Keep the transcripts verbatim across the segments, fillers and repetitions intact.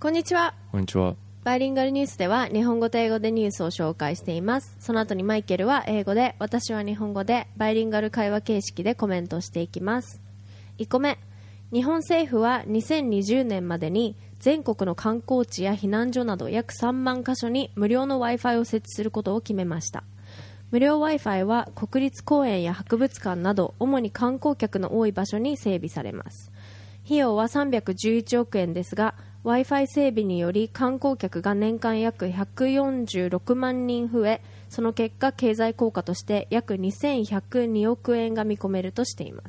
こんにちは。 こんにちは。 バイリンガルニュースでは日本語と英語でニュースを紹介しています。その後にマイケルは英語で、私は日本語でバイリンガル会話形式でコメントをしていきます。いっこめ、日本政府はにせんにじゅうねんまでに全国の観光地や避難所など約さんまんカ所に無料の Wi-Fi を設置することを決めました。無料 Wi-Fi は国立公園や博物館など主に観光客の多い場所に整備されます。費用はさんびゃくじゅういちおくえんですが、Wi-Fi 整備により観光客が年間約ひゃくよんじゅうろくまんにん増え、その結果経済効果として約にせんひゃくにおくえんが見込めるとしています。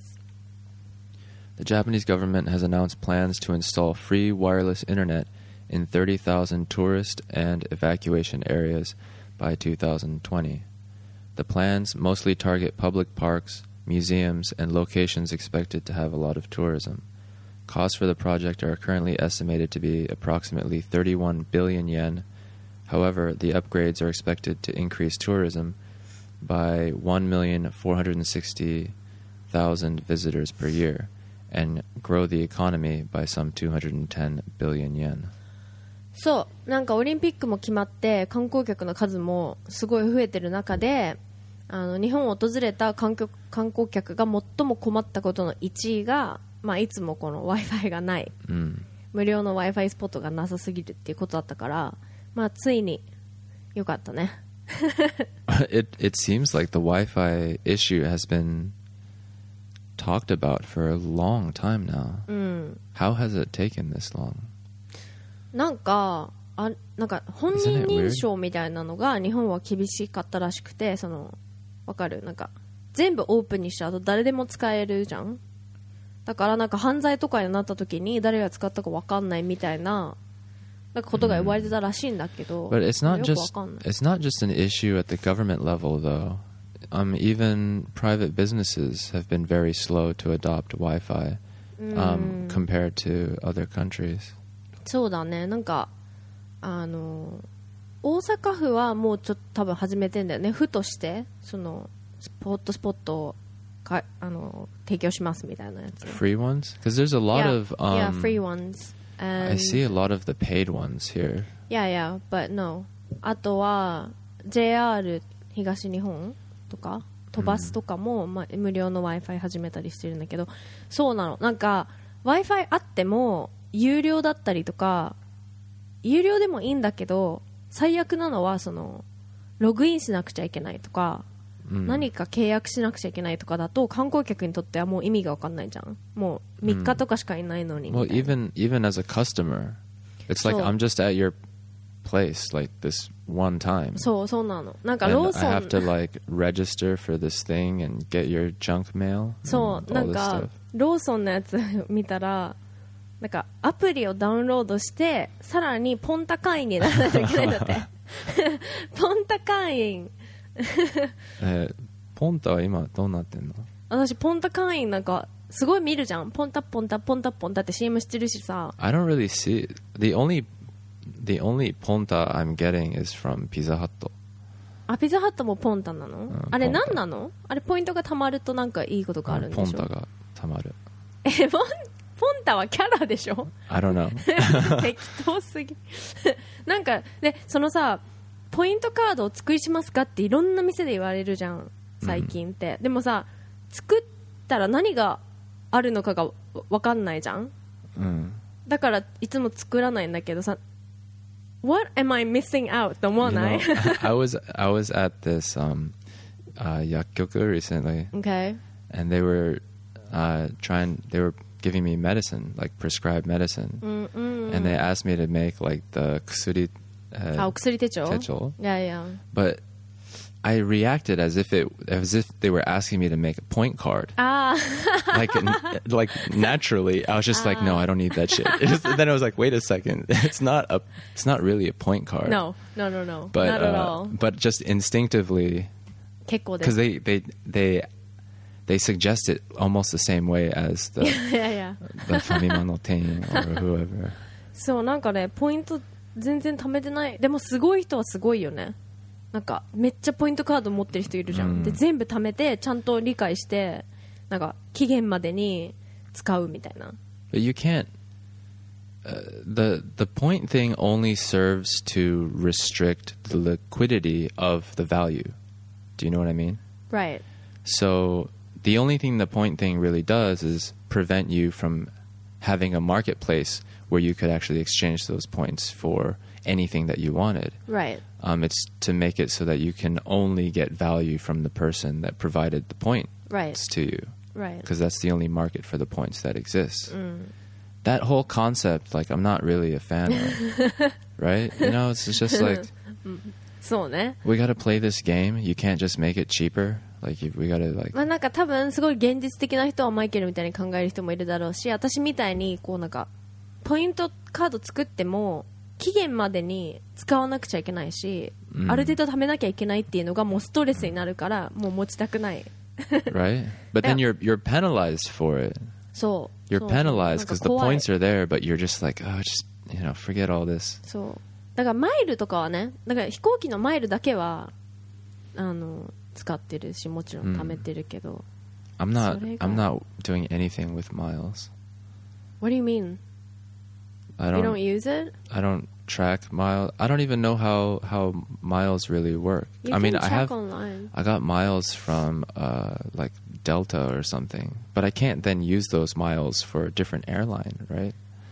The Japanese government has announced plans to install free wireless internet in thirty thousand tourist and evacuation areas by two thousand twenty. The plans mostly target public parks, museums, and locations expected to have a lot of tourism. Costs for the project are currently estimated to be approximately thirty-one billion yen. However, the upgrades are expected to increase tourism by one million four hundred sixty thousand visitors per year and grow the economy by some two hundred ten billion yen. そう、なんかオリンピックも決まって観光客の数もすごい増えてる中で、あの日本を訪れた観光、観光客が最も困ったことのいちいが、まあ、いつもこの Wi-Fi がない、うん、無料の Wi-Fi スポットがなさすぎるっていうことだったから、まあ、ついによかったね。 it, it seems like the Wi-Fi issue has been talked about for a long time now. うん、 How has it taken this long? なんかあなんか本人認証みたいなのが日本は厳しかったらしくて、そのわかる、なんか全部オープンにしちゃうと誰でも使えるじゃん。だからなんか犯罪とかになった時に誰が使ったか分かんないみたいななんかことが言われてたらしいんだけど、 But it's not just it's not just an issue at the government level though. Um, even private businesses have been very slow to adopt Wi-Fi um, compared to other countries. そうだね。なんかあの大阪府はもうちょっと多分始めてんだよね。府としてそのスポットスポットをかあの提供しますみたいなやつ。 Free ones? Because there's a lot yeah, of um, yeah, free ones. And I see a lot of the paid ones here. Yeah, yeah, but no. あとは ジェイアール 東日本とか都バスとかも、うんまあ、無料の Wi-Fi 始めたりしてるんだけど、そうなの。なんか Wi-Fi あっても有料だったりとか、有料でもいいんだけど、最悪なのはそのログインしなくちゃいけないとか。うん、何か契約しなくちゃいけないとかだと観光客にとってはもう意味が分かんないじゃん。もうみっかとかしかいないのに、 うん、Well, even, even as a customer it's like I'm just at your place like this one time. そうそうなの。なんかローソン I have to like register for this thing and get your junk mail. そうなんかローソンのやつ見たらなんかアプリをダウンロードしてさらにポンタ会員にならないといけないんだってポンタ会員えー、ポンタは今どうなってんの？ 私ポンタ会員なんかすごい見るじゃん。ポンタポンタポンタポンタって シーエム してるしさ。 I don't really see the only the only ポンタ I'm getting is from ピザハット。 あ、ピザハットもポンタなの？うん、あれ何なの？あれポイントがたまるとなんかいいことがあるんでしょ？ ポンタがたまる。 え、ポンポンタはキャラでしょ？ I don't know 適当すぎなんかでそのさポイントカードを作りしますかっていろんな店で言われるじゃん最近って、うん、でもさ作ったら何があるのかが分かんないじゃん、うん、だからいつも作らないんだけどさ What am I missing out って思わない？ you know, I, was, I was at this um, uh, 薬局 recently okay. and they were uh, trying they were giving me medicine like prescribed medicine mm-mm. and they asked me to make like the kusuri Uh, あ、お薬手帳? 手帳 Yeah, yeah. But I reacted as if it as if they were asking me to make a point card. Ah. like like naturally, I was just ah. like, no, I don't need that shit. Just, then I was like, wait a second, it's not a it's not really a point card. No, no, no, no, but, not uh, at all. But just instinctively, because they they they they suggest it almost the same way as the yeah, yeah. the Famima no Tein or whoever. そうなんかねポイント全然貯めてない。でもすごい人はすごいよね。なんかめっちゃポイントカード持ってる人いるじゃん、うん、で全部貯めてちゃんと理解してなんか期限までに使うみたいな。 But you can't uh, the the point thing only serves to restrict the liquidity of the value. Do you know what I mean? Right. So the only thing the point thing really does is prevent you from having a marketplace where you could actually exchange those points for anything that you wanted. Right. Um, it's to make it so that you can only get value from the person that provided the points Right. to you. Right. Because that's the only market for the points that exists. Mm. That whole concept, like, I'm not really a fan of. Right? You know, it's just like, そうね。 we got to play this game. You can't just make it cheaper. Like, you, we got to, like, まあなんか多分すごい現実的な人はマイケルみたいに考える人もいるだろうし、私みたいにこうなんかポイントカード作っても期限までに使わなくちゃいけないし、 うんある程度貯めなきゃいけないっていうのがもうストレスになるからもう持ちたくない。 right? But then Yeah. you're you're penalized for it. そう。 You're そう penalized なんか because the 怖い points are there, but you're just like, oh, just, you know, forget all this. そうだからマイルとかはね、だから飛行機のマイルだけはあの使ってるし、もちろん貯めてるけど、 I'm not, それが I'm not doing anything with miles. What do you mean? I You don't, don't use it? I don't track miles. I don't even know how, how miles really work. You I mean, can I check have, online. I got miles from, uh, like Delta or something, but I can't then use those miles for a different airline, right?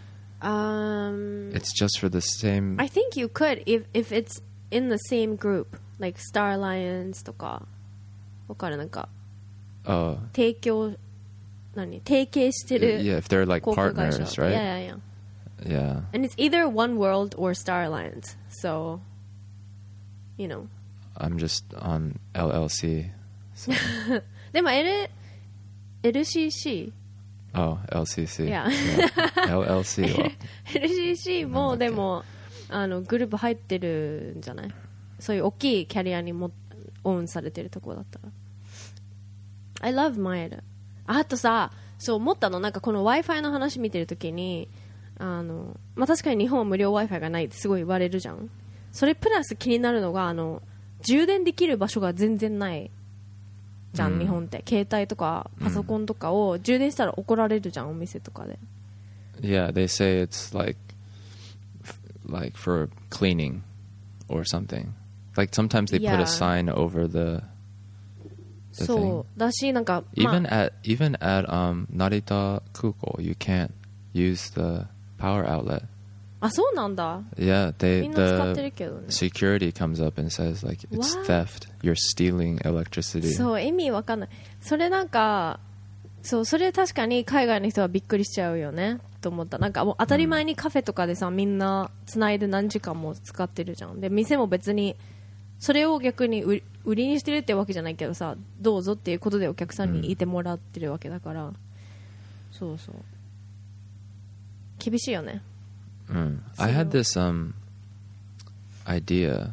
Um, It's just for the same. I think you could if if it's in the same group, like Star Alliance とか、わかるなんか uh, 提供何提携してる yeah, if they're like 航空会社 partners, right? Yeah, yeah, yeah. Yeah. And it's either One World or Star Alliance. So, you know. I'm just on L L C. So. でも Lエルシーシー Oh, L C C. Yeah. Yeah. L L C はエルシーシー もでもあのグループ入ってるんじゃない？そういう大きいキャリアにもオンされてるところだったら。I love Mail。あとさ、そう思ったの、なんかこの Wi-Fi の話見てるときに、あの、まあ、確かに日本は無料 Wi-Fi がないってすごい言われるじゃん。それプラス気になるのが、あの、充電できる場所が全然ないじゃん、 うん日本って。携帯とかパソコンとかを充電したら怒られるじゃん、お店とかで。 Yeah, they say it's like f- like for cleaning or something. Like sometimes they put Yeah. a sign over the the そ thing. う。だし、なんか、まあ Even at even at um Narita Kuko, you can't use the power outlet. あ、そうなんだ。 Yeah, み they んな使ってる the けどね。 security comes up and says like it's What? theft. You're stealing electricity. そう、意味わかんない。それなんか、そう、それ確かに海外の人はびっくりしちゃうよね、と思った。なんかもう当たり前にカフェとかでさ、みんな繋いで何時間も使ってるじゃん。で、店も別に、それを逆に売り売りにしてるってわけじゃないけどさ、どうぞっていうことでお客さんにいてもらってるわけだから、そうそう。厳しいよね。 Mm. I had this um idea,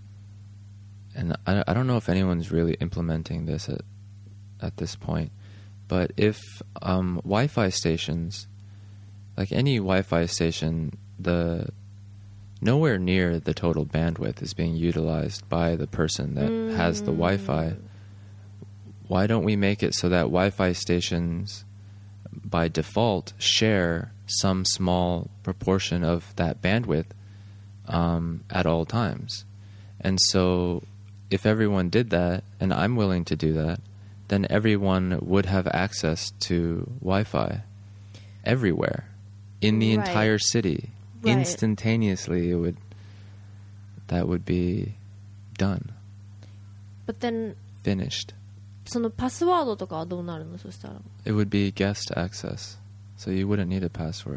and I, I don't know if anyone's really implementing this at at this point, but if um, Wi-Fi stations, like any Wi-Fi station, the nowhere near the total bandwidth is being utilized by the person that mm. has the Wi-Fi. Why don't we make it so that Wi-Fi stations, by default, share some small proportion of that bandwidth um, at all times? And so if everyone did that, and I'm willing to do that, then everyone would have access to Wi-Fi everywhere in the Right. entire city. Right. Instantaneously, it would that would be done, But then, finished. そのパスワードとかはどうなるの？そしたら。 It would be guest access, so you wouldn't need a password.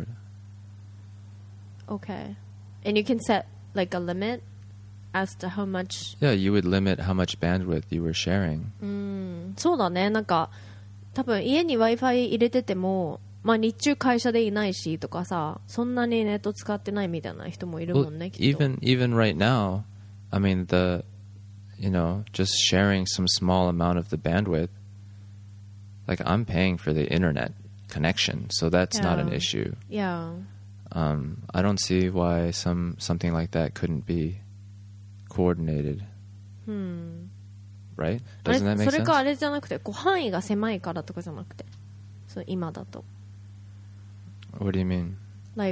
Okay. And you can set like a limit as to how much. Yeah, you would limit how much bandwidth you were sharing. うん、そうだね。なんか多分家に Wi-Fi 入れてても、まあ日中会社でいないしとかさ、そんなにネット使ってないみたいな人もいるも Well, んね。きっと。 even even right now, I mean the, you know, just sharing some small amount of the bandwidth. Like I'm paying for the internet connection, so that's not an Yeah. issue. Yeah. Um, I don't see why some something like that couldn't be coordinated. うん。 Right? あれ Doesn't that make それ sense? かあれじゃなくて、こう範囲が狭いからとかじゃなくて、そう今だと。 What do you mean? Like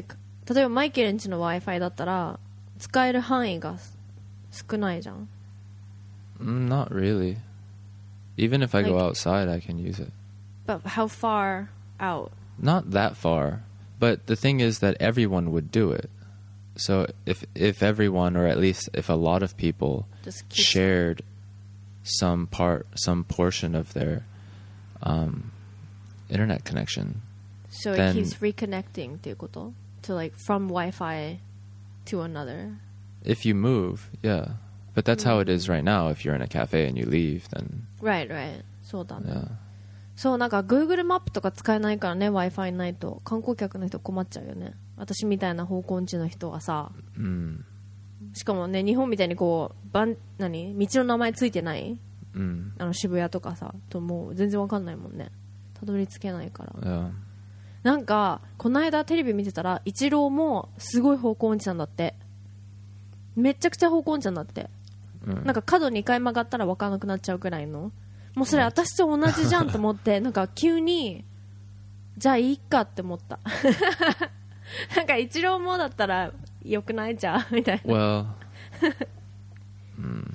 例えばマイケルんちの Wi-Fi だったら使える範囲が少ないじゃん。 Not really. Even if I go Like- outside, I can use it. But how far out? Not that far. But the thing is that everyone would do it. So if if everyone, or at least if a lot of people Just keep shared some part, some portion of their um, internet connection, So it then- keeps reconnecting っていうこと To like from Wi-Fi to another. if you move, yeah. But that's how it is right now. If you're in a cafe and you leave, then Right, right. そうだね。 yeah. そう、なんか Google マップとか使えないからね、Wi-Fi ないと観光客の人困っちゃうよね。私みたいな方向音痴の人はさ、 Mm, しかもね、日本みたいにこうばん何道の名前ついてない mm, あの渋谷とかさともう全然わかんないもんね。たどり着けないから。 yeah. なんかこの間テレビ見てたらイチローもすごい方向音痴なんだって。めちゃくちゃ方向音痴なんだって。 Mm. なんか角にかい曲がったら分からなくなっちゃうくらいの、もうそれ私と同じじゃんと思ってなんか急にじゃあいいかって思ったなんかイチローもだったらよくないじゃんみたいな。 Well, mm,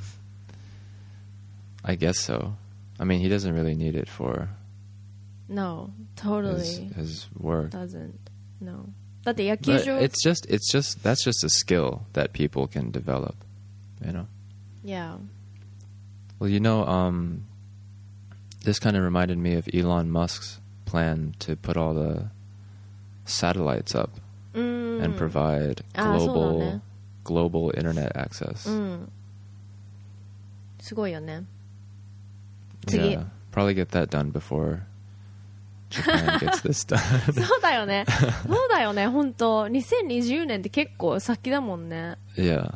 I guess so. I mean, he doesn't really need it for No, his, totally his work. doesn't. No. だって野球 But 場 it's just, it's just, that's just a skill that people can develop, you know? Yeah. Well, you know, um, this kind of reminded me of Elon Musk's plan to put all the satellites up うーん and provide あー、そうだ global ね。 global internet access. うんすごいよね。次。 Yeah, probably get that done before Japan gets this done. そうだよね。そうだよね。本当にせんにじゅうねんって結構先だもんね。 Yeah.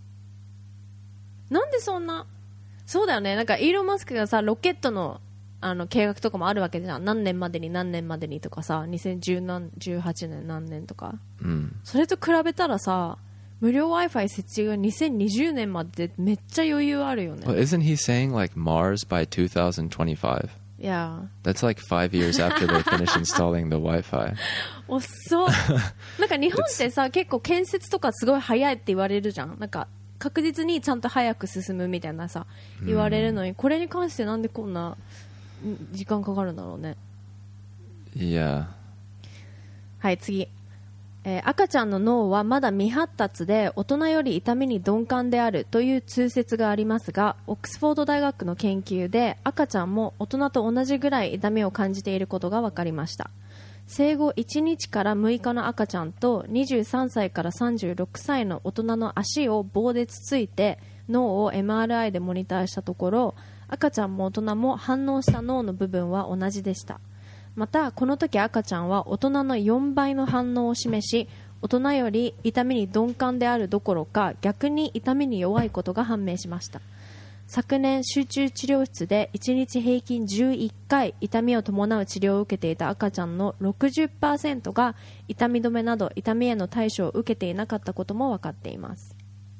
なんでそんな、そうだよね。なんかイーロン・マスクがさロケットのあの計画とかもあるわけじゃん。何年までに何年までにとかさ、にせんじゅうはちねん何年とか、 Mm. それと比べたらさ無料 Wi-Fi 設置がにせんにじゅうねんまででめっちゃ余裕あるよね。 Well, isn't he saying like Mars by two thousand twenty-five? いや That's like five years after they finish installing the Wi-Fi. 遅っなんか日本ってさ結構建設とかすごい早いって言われるじゃん。なんか確実にちゃんと早く進むみたいなさ言われるのに、これに関してなんでこんなん時間かかるんだろうね。 Yeah. はい次、えー赤ちゃんの脳はまだ未発達で大人より痛みに鈍感であるという通説がありますが、オックスフォード大学の研究で赤ちゃんも大人と同じぐらい痛みを感じていることが分かりました。生後いちにちからむいかの赤ちゃんとにじゅうさんさいからさんじゅうろくさいの大人の足を棒でつついて脳を エムアールアイ でモニターしたところ、赤ちゃんも大人も反応した脳の部分は同じでした。またこの時赤ちゃんは大人のよんばいの反応を示し、大人より痛みに鈍感であるどころか逆に痛みに弱いことが判明しました。昨年集中治療室でいちにち平均じゅういっかい痛みを伴う治療を受けていた赤ちゃんの ろくじゅっパーセント が痛み止めなど痛みへの対処を受けていなかったことも分かっています。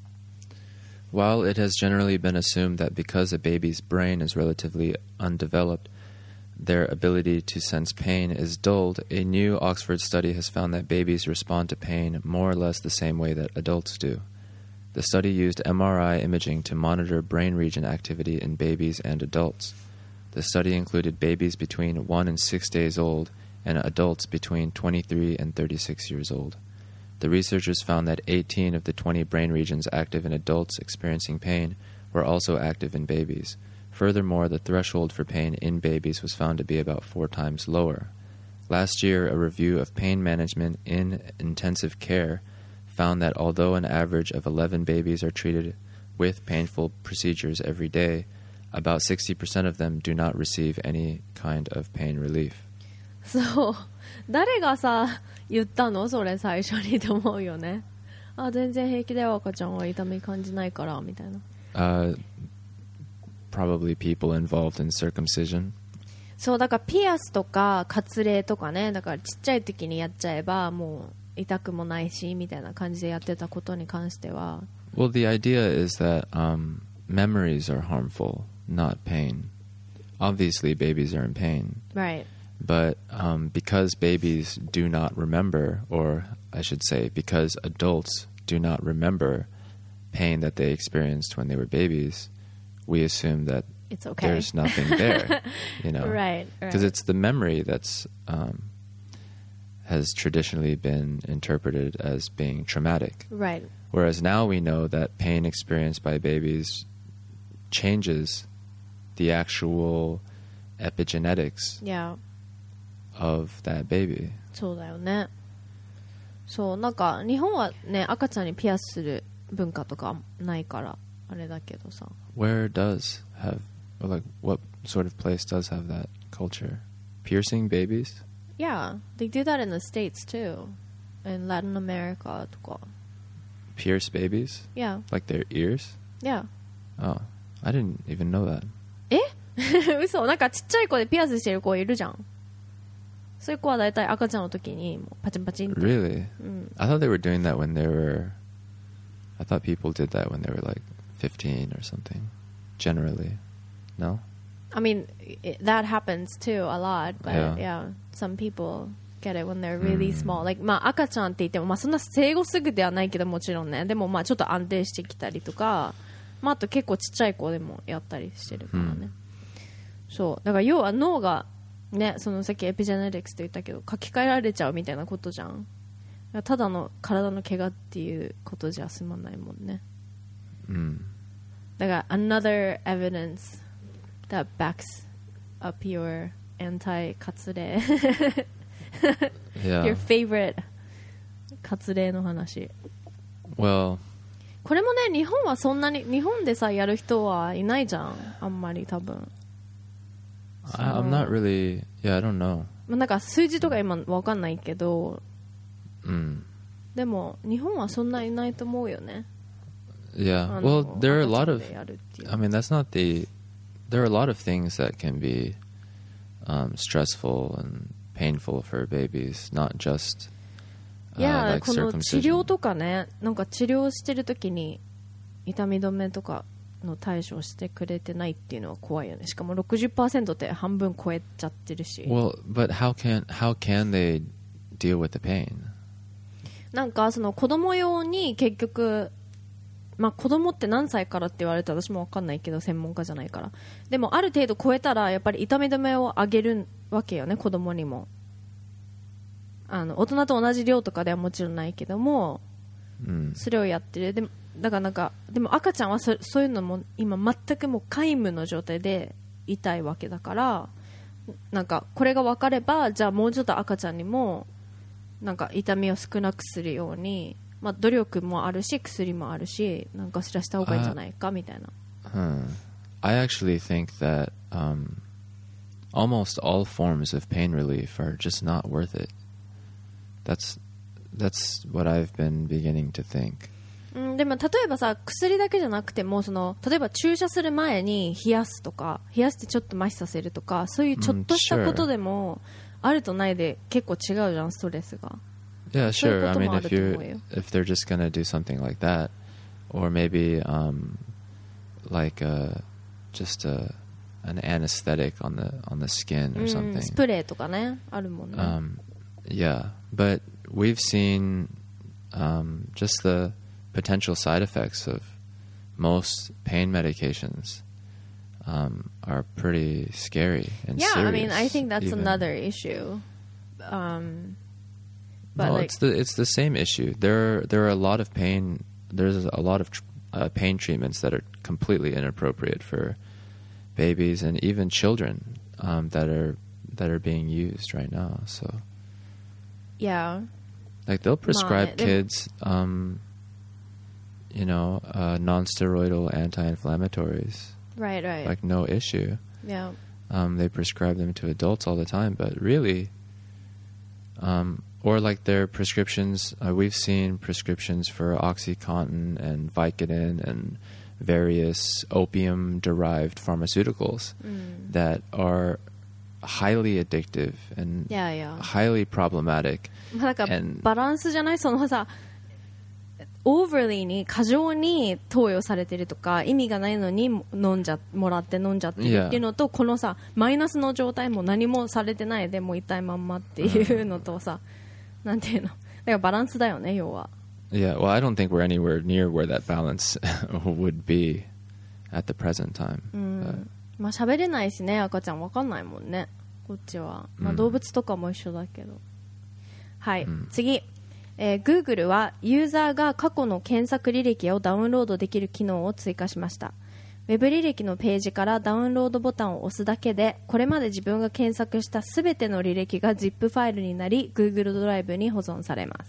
While it has generally been assumed that because a baby's brain is relatively undeveloped, their ability to sense pain is dulled, a new Oxford study has found that babies respond to pain more or less the same way that adults do. The study used M R I imaging to monitor brain region activity in babies and adults. The study included babies between one and six days old and adults between twenty-three and thirty-six years old. The researchers found that eighteen of the twenty brain regions active in adults experiencing pain were also active in babies. Furthermore, the threshold for pain in babies was found to be about four times lower. Last year, a review of pain management in intensive care found that although an average of eleven babies are treated with painful procedures every day, about sixty percent of them do not receive any kind of pain relief. そう誰がさ言ったのそれ最初にと思うよね。あ全然平気だよ赤ちゃんは痛み感じないからみたいな。 Uh, probably people involved in circumcision. そうだからピアスとか割礼とかね、だからちっちゃい時にやっちゃえばもう痛くもないしみたいな感じでやってたことに関しては。 Well, the idea is that um, memories are harmful, not pain. Obviously, babies are in pain. Right. But um, because babies do not remember or I should say, because adults do not remember pain that they experienced when they were babies, we assume that it's okay. there's nothing there, you know, right? Because right. it's the memory that's um, has traditionally been interpreted as being traumatic, right? Whereas now we know that pain experienced by babies changes the actual epigenetics yeah. of that baby. そうだよね。そうなんか日本はね赤ちゃんにピアスする文化とかないからあれだけどさ。 Where does have or like what sort of place does have that culture? Piercing babies? Yeah, they do that in the States too, in Latin America とか。 Pierce babies? Yeah. Like their ears? Yeah. Oh, I didn't even know that. え嘘なんかちっちゃい子でピアスしてる子いるじゃん。そういう子はだいたい赤ちゃんの時にもうパチンパチンって。 Really? うん。 I thought they were doing that when they were. I thought people did that when they were like fifteen or something. Generally, no. I mean, it, that happens too a lot, but Yeah. yeah, some people get it when they're really うん small. Like まあ赤ちゃんって言ってもまあそんな生後すぐではないけどもちろんね。でもまあちょっと安定してきたりとか、まああと結構ちっちゃい子でもやったりしてるからね。 うんそうだから要は脳がね、そのさっきエピジェネティクスと言ったけど書き換えられちゃうみたいなことじゃん。ただの体の怪我っていうことじゃ済まないもんね。 Mm. だから another evidence that backs up your anti 割礼 Yeah. your favorite 割礼の話。 Well, これもね日本はそんなに日本でさやる人はいないじゃんあんまり多分。 I, I'm not really. Yeah, I don't know. まあなんか数字とか今わかんないけど、 Mm. でも日本はそんないないと思うよね。 Yeah. あの Well, there are a 赤ちゃ lot ん of. でやるっていう I mean, that's not the. There are a lot of things that can be um, stressful and painful for babies, not just. いや、 uh, like この治 circumcision. 療とかねなんか治療してる時に痛み止めとかの対処をしてくれてないっていうのは怖いよね。しかも ろくじゅっパーセント って半分超えちゃってるし。 Well, but how can how can they deal with the pain? なんかその子供用に結局まあ子供って何歳からって言われたら私も分かんないけど専門家じゃないから。でもある程度超えたらやっぱり痛み止めをあげるわけよね子供にも。あの大人と同じ量とかではもちろんないけども、 Mm. それをやってる。でもだからなんかでも赤ちゃんは そ, そういうのも今全くもう皆無の状態で痛いわけだからなんかこれが分かればじゃあもうちょっと赤ちゃんにもなんか痛みを少なくするように、まあ、努力もあるし薬もあるしなんか知らした方がいいんじゃないかみたいな。 Hmm. I actually think that um, almost all forms of pain relief are just not worth it. That's that's what I've been beginning to think. うん、でも例えばさ薬だけじゃなくてもその例えば注射する前に冷やすとか冷やしてちょっと麻痺させるとかそういうちょっとしたことでも、あるとないで結構違うじゃんストレスが。 Yeah, そういう sure. こ I と mean, もあ if ると you're 思うよ。 if they're just gonna do something like that, or maybe um, like a, just a an anesthetic on the on the skin う or ん、 something. スプレーとかねあるもんね。 Um, yeah, but we've seen um, just the potential side effects of most pain medications um, are pretty scary and Yeah, serious. I mean, I think that's even. another issue. Um, but No, like, it's the it's the same issue. There there are a lot of pain. There's a lot of tr- uh, pain treatments that are completely inappropriate for babies and even children um, that are that are being used right now. So, yeah, like they'll prescribe they- kids, um, you know, uh, non-steroidal anti-inflammatories, right, right. like no issue. yeah, Um, they prescribe them to adults all the time, but really, um, or like their prescriptions, uh, we've seen prescriptions for OxyContin and Vicodin and various opium-derived pharmaceuticals mm. that are highly addictive and yeah, yeah. highly problematic. まあなんか And- バランスじゃないそのさオーバーリーに過剰に投与されてるとか意味がないのに飲んじゃもらって飲んじゃってるっていうのと、このさマイナスの状態も何もされてないでもう痛いまんまっていうのとさ、なんていうのからバランスだよね、要は。 Yeah, well, I don't think we're anywhere near where that balance would be at the present time. うん。まあ喋れないしね、赤ちゃんわかんないもんね、こっちは。まあ動物とかも一緒だけど。はい、うん、次。えー、Google はユーザーが過去の検索履歴をダウンロードできる機能を追加しました。ウェブ履歴のページからダウンロードボタンを押すだけで、これまで自分が検索したすべての履歴が ジップ ファイルになり Google ドライブに保存されます。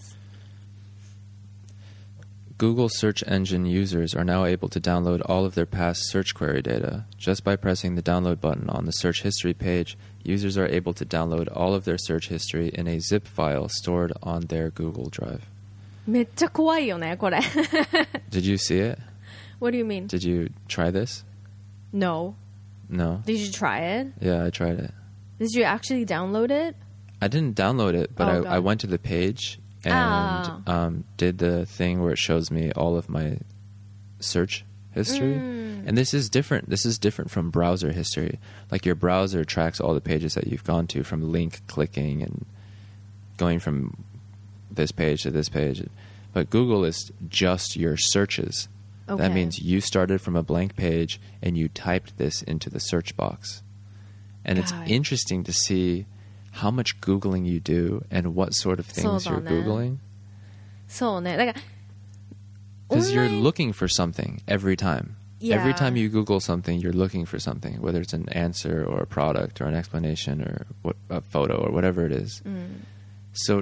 Google search engine users are now able to download all of their past search query data. Just by pressing the download button on the search history page, users are able to download all of their search history in a zip file stored on their Google Drive. めっちゃ怖いよね、これ。 Did you see it? What do you mean? Did you try this? No. No? Did you try it? Yeah, I tried it. Did you actually download it? I didn't download it, but oh, I, I went to the page and ah. um, did the thing where it shows me all of my search history. Mm. And this is different. This is different from browser history. Like your browser tracks all the pages that you've gone to from link clicking and going from this page to this page. But Google is just your searches. Okay. That means you started from a blank page and you typed this into the search box. And it's God. interesting to see how much Googling you do and what sort of things you're Googling. そうね。だから Because you're looking for something every time. Yeah. Every time you Google something, you're looking for something, whether it's an answer or a product or an explanation or what, a photo or whatever it is. Mm. So,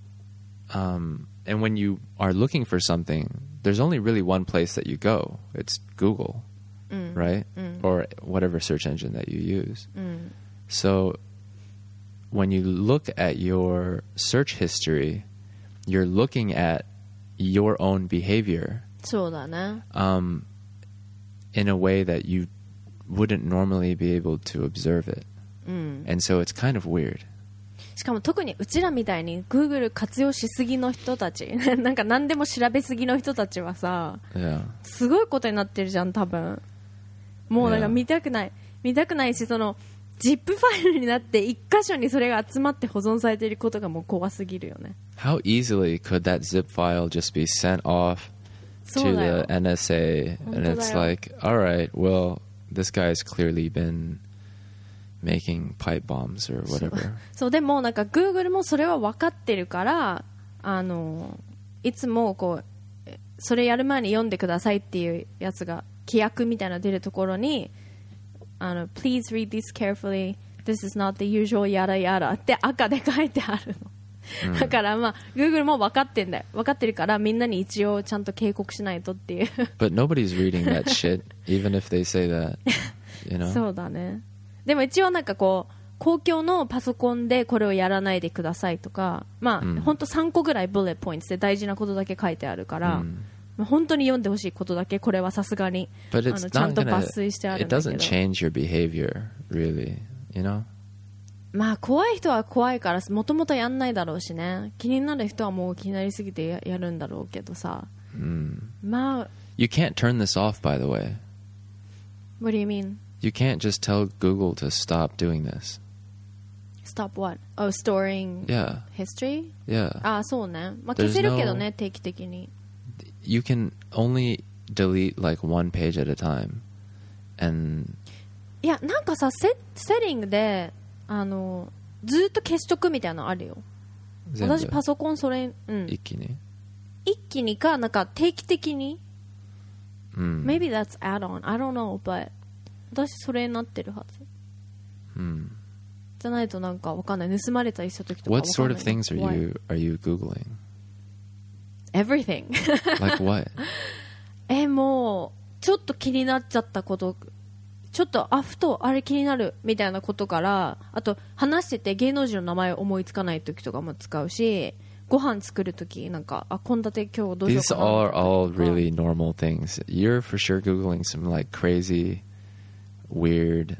um, and when you are looking for something, there's only really one place that you go. It's Google, mm. right? Mm. Or whatever search engine that you use. Mm. So when you look at your search history, you're looking at your own behavior そうだね um, in a way that you wouldn't normally be able to observe it. うん And so it's kind of weird. しかも特にうちらみたいに Google 活用しすぎの人たちなんか何でも調べすぎの人たちはさ Yeah. すごいことになってるじゃん多分もうなんか見たくない、yeah. 見たくないしその ジップ ファイルになって一箇所にそれが集まって保存されていることがもう怖すぎるよね How easily could that zip file just be sent off to the N S A and it's like, all right, well, this guy's clearly been making pipe bombs or whatever. そうでもなんか Google もそれは分かってるからあのいつもこうそれやる前に読んでくださいっていうやつが規約みたいな出るところにあの Please read this carefully. This is not the usual yada yada って赤で書いてあるの。うん、だからまあ Google も分かってんだよ。分かってるからみんなに一応ちゃんと警告しないとっていう。 But nobody's reading that shit, even if they say that. You know? そうだね。でも一応なんかこう公共のパソコンでこれをやらないでくださいとか、まあ、うん、本当さんこぐらいブレットポイントで大事なことだけ書いてあるから。うん本当に読んでほしいことだけこれはさすがにあのちゃんと抜粋してあるんだけど It doesn't change your behavior, really, you know? まあ怖い人は怖いからもともとやんないだろうしね気になる人はもう気になりすぎて や, やるんだろうけどさ、うん、まあ You can't turn this off, by the way. What do you mean? You can't just tell Google to stop doing this. Stop what? Oh, storing yeah. history? Yeah. ああそうね、まあ、消せるけどね、no... 定期的に You can only delete like one page at a time, and いやなんかさセセッティングであのずっと消しとくみたいなのあるよ。私パソコンそれ、うん、 一気に一気にかなんか定期的に、 うん、 Maybe that's add-on. I don't know, but 私それになってるはず。 うん。 じゃないとなんかわかんない盗まれたりした時とかわかんない。 What sort of things are you are you googling?Everything. Like what? えもうちょっと気になっちゃったことちょっとあふとあれ気になるみたいなことからあと話してて芸能人の名前思いつかない時とかも使うしご飯作る時なんかあ献立今日どうしようかな These are all really normal things. You're for sure googling some like crazy weird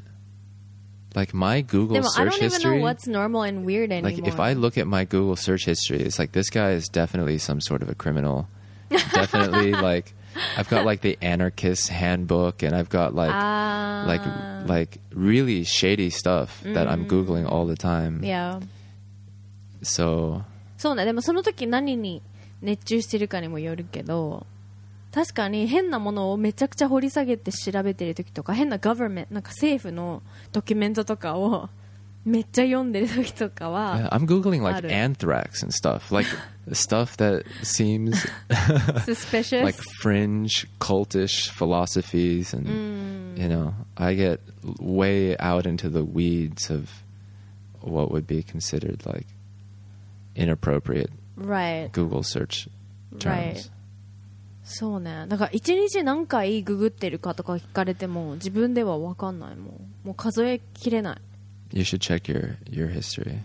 Like my Google search history. I don't even know what's normal and weird anymore. Like if I look at my Google search history, it's like this guy is definitely some sort of a criminal. Definitely like I've got like the anarchist handbook and I've got like uh, like like really shady stuff mm-hmm. that I'm Googling all the time. Yeah. So そうね。でもその時何に熱中してるかにもよるけど、確かに変なものをめちゃくちゃ掘り下げて調べてる時とか、変な government なんか政府のドキュメントとかをめっちゃ読んでる時とかは、 Yeah, I'm googling like ある。 anthrax and stuff, like stuff that seems suspicious like fringe, cultish philosophies, and you know, I get way out into the weeds of what would be considered like inappropriate right Google search terms. right そうね。だから一日何回ググってるかとか聞かれても自分では分かんないもん。もう数えきれない。 You should check your your history.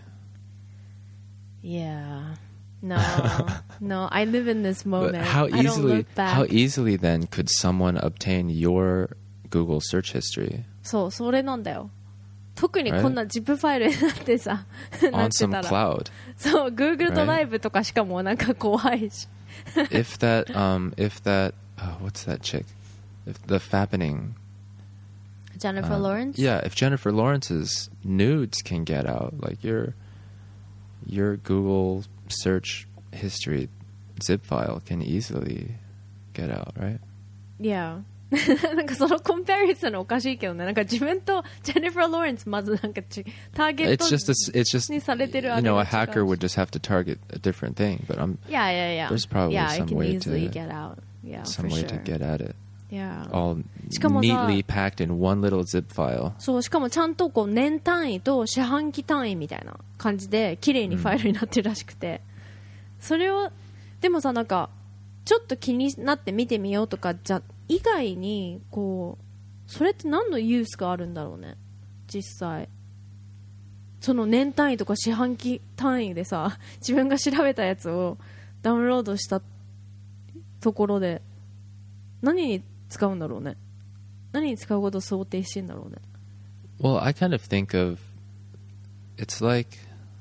Yeah. No. No, I live in this But moment. how I don't easily look back. how easily then could someone obtain your Google search history そう、それなんだよ。特にこんな ジップ ファイルになってさ、な on って some たら。 cloud? そう、Google Right. ドライブとかしかもなんか怖いし。 If that um if that oh, what's that chick? If the fappening Jennifer uh, Lawrence? Yeah, if Jennifer Lawrence's nudes can get out, like your your Google search history zip file can easily get out, right? Yeah. なんかそのコンペアリソンおかしいけどね。なんか自分とジェニファー・ローレンスまずなんかちターゲッ It's ト just a, it's just にされてる you あれ know が a 違う hacker would just have to target a different thing, but I'm Yeah, yeah, yeah. There's probably yeah, I some can way easily to- get out. Yeah, some for way sure. to get at it. Yeah. All しかもさ neatly packed in one little zip file. そう、しかもちゃんとこう年単位と四半期単位みたいな感じで綺麗にファイルになってるらしくて、それをでもさなんかちょっと気になって見てみようとかじゃ以外にこうそれって何のユースがあるんだろうね実際。その年単位とか四半期単位でさ自分が調べたやつをダウンロードしたところで何に使うんだろうね。何に使うことを想定してんだろうね。 Well, I kind of think of it's like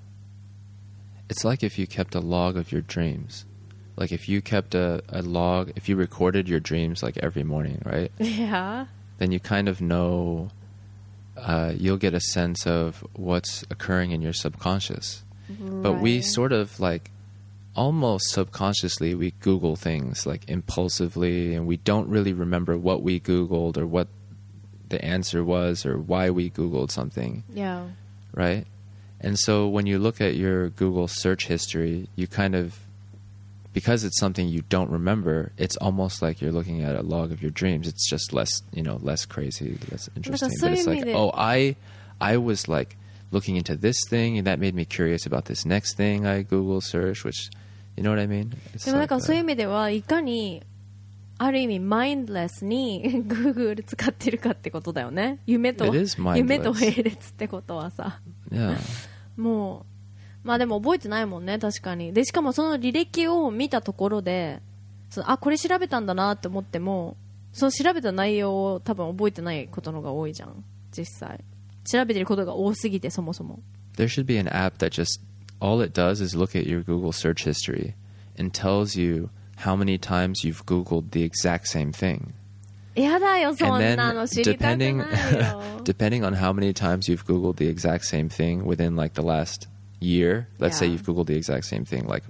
it's like if you kept a log of your dreams. Like if you kept a, a log, if you recorded your dreams like every morning, right? Yeah. Then you kind of know uh, you'll get a sense of what's occurring in your subconscious. But we Right. sort of like almost subconsciously we Google things like impulsively, and we don't really remember what we Googled or what the answer was or why we Googled something, Yeah. right? And so when you look at your Google search history, you kind of, because it's something you don't remember, it's almost like you're looking at a log of your dreams. It's just less, you know, less crazy, less interesting. But it's like, oh, I, I was like looking into this thing, and that made me curious about this next thing I Google search, which, you know what I mean? It's でもなん like かそういう意 that. 味ではいかにある意味マインドレスに Google 使ってるかってことだよね。夢と It is mindless. 夢と並列ってことはさ、 Yeah. もうまあでも覚えてないもんね確かに。でしかもその履歴を見たところで、そのあこれ調べたんだなって思っても、その調べた内容を多分覚えてないことのが多いじゃん実際。調べてることが多すぎてそもそも。 There should be an app that just, all it does is look at your Google search history and tells you how many times you've Googled the exact same thing. やだよそ And んな then の知りたくない depending よ。 depending on how many times you've Googled the exact same thing within like the last year, let's say Yeah. you've Googled the exact same thing, like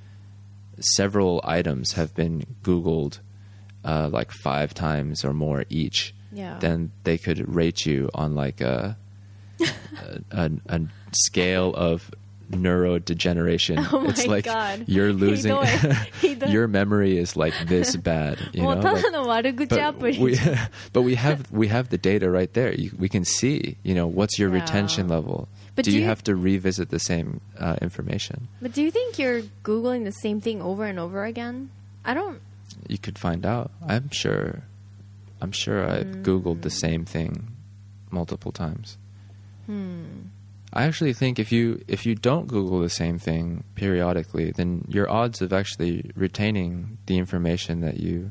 several items have been Googled uh, like five times or more each, Yeah. then they could rate you on like a a, a, a scale of neurodegeneration. Oh my It's like God. you're losing ひどいひどい your memory is like this bad, you もう know? た Like- だの悪口ア but プリ we, but we have we have the data right there. You, we can see, you know, what's your Yeah. retention level. But do do you you- have to revisit the same uh, information? But do you think you're Googling the same thing over and over again? I don't. You could find out. I'm sure. I'm sure I've Googled the same thing multiple times. Hmm. I actually think if you if you don't Google the same thing periodically, then your odds of actually retaining the information that you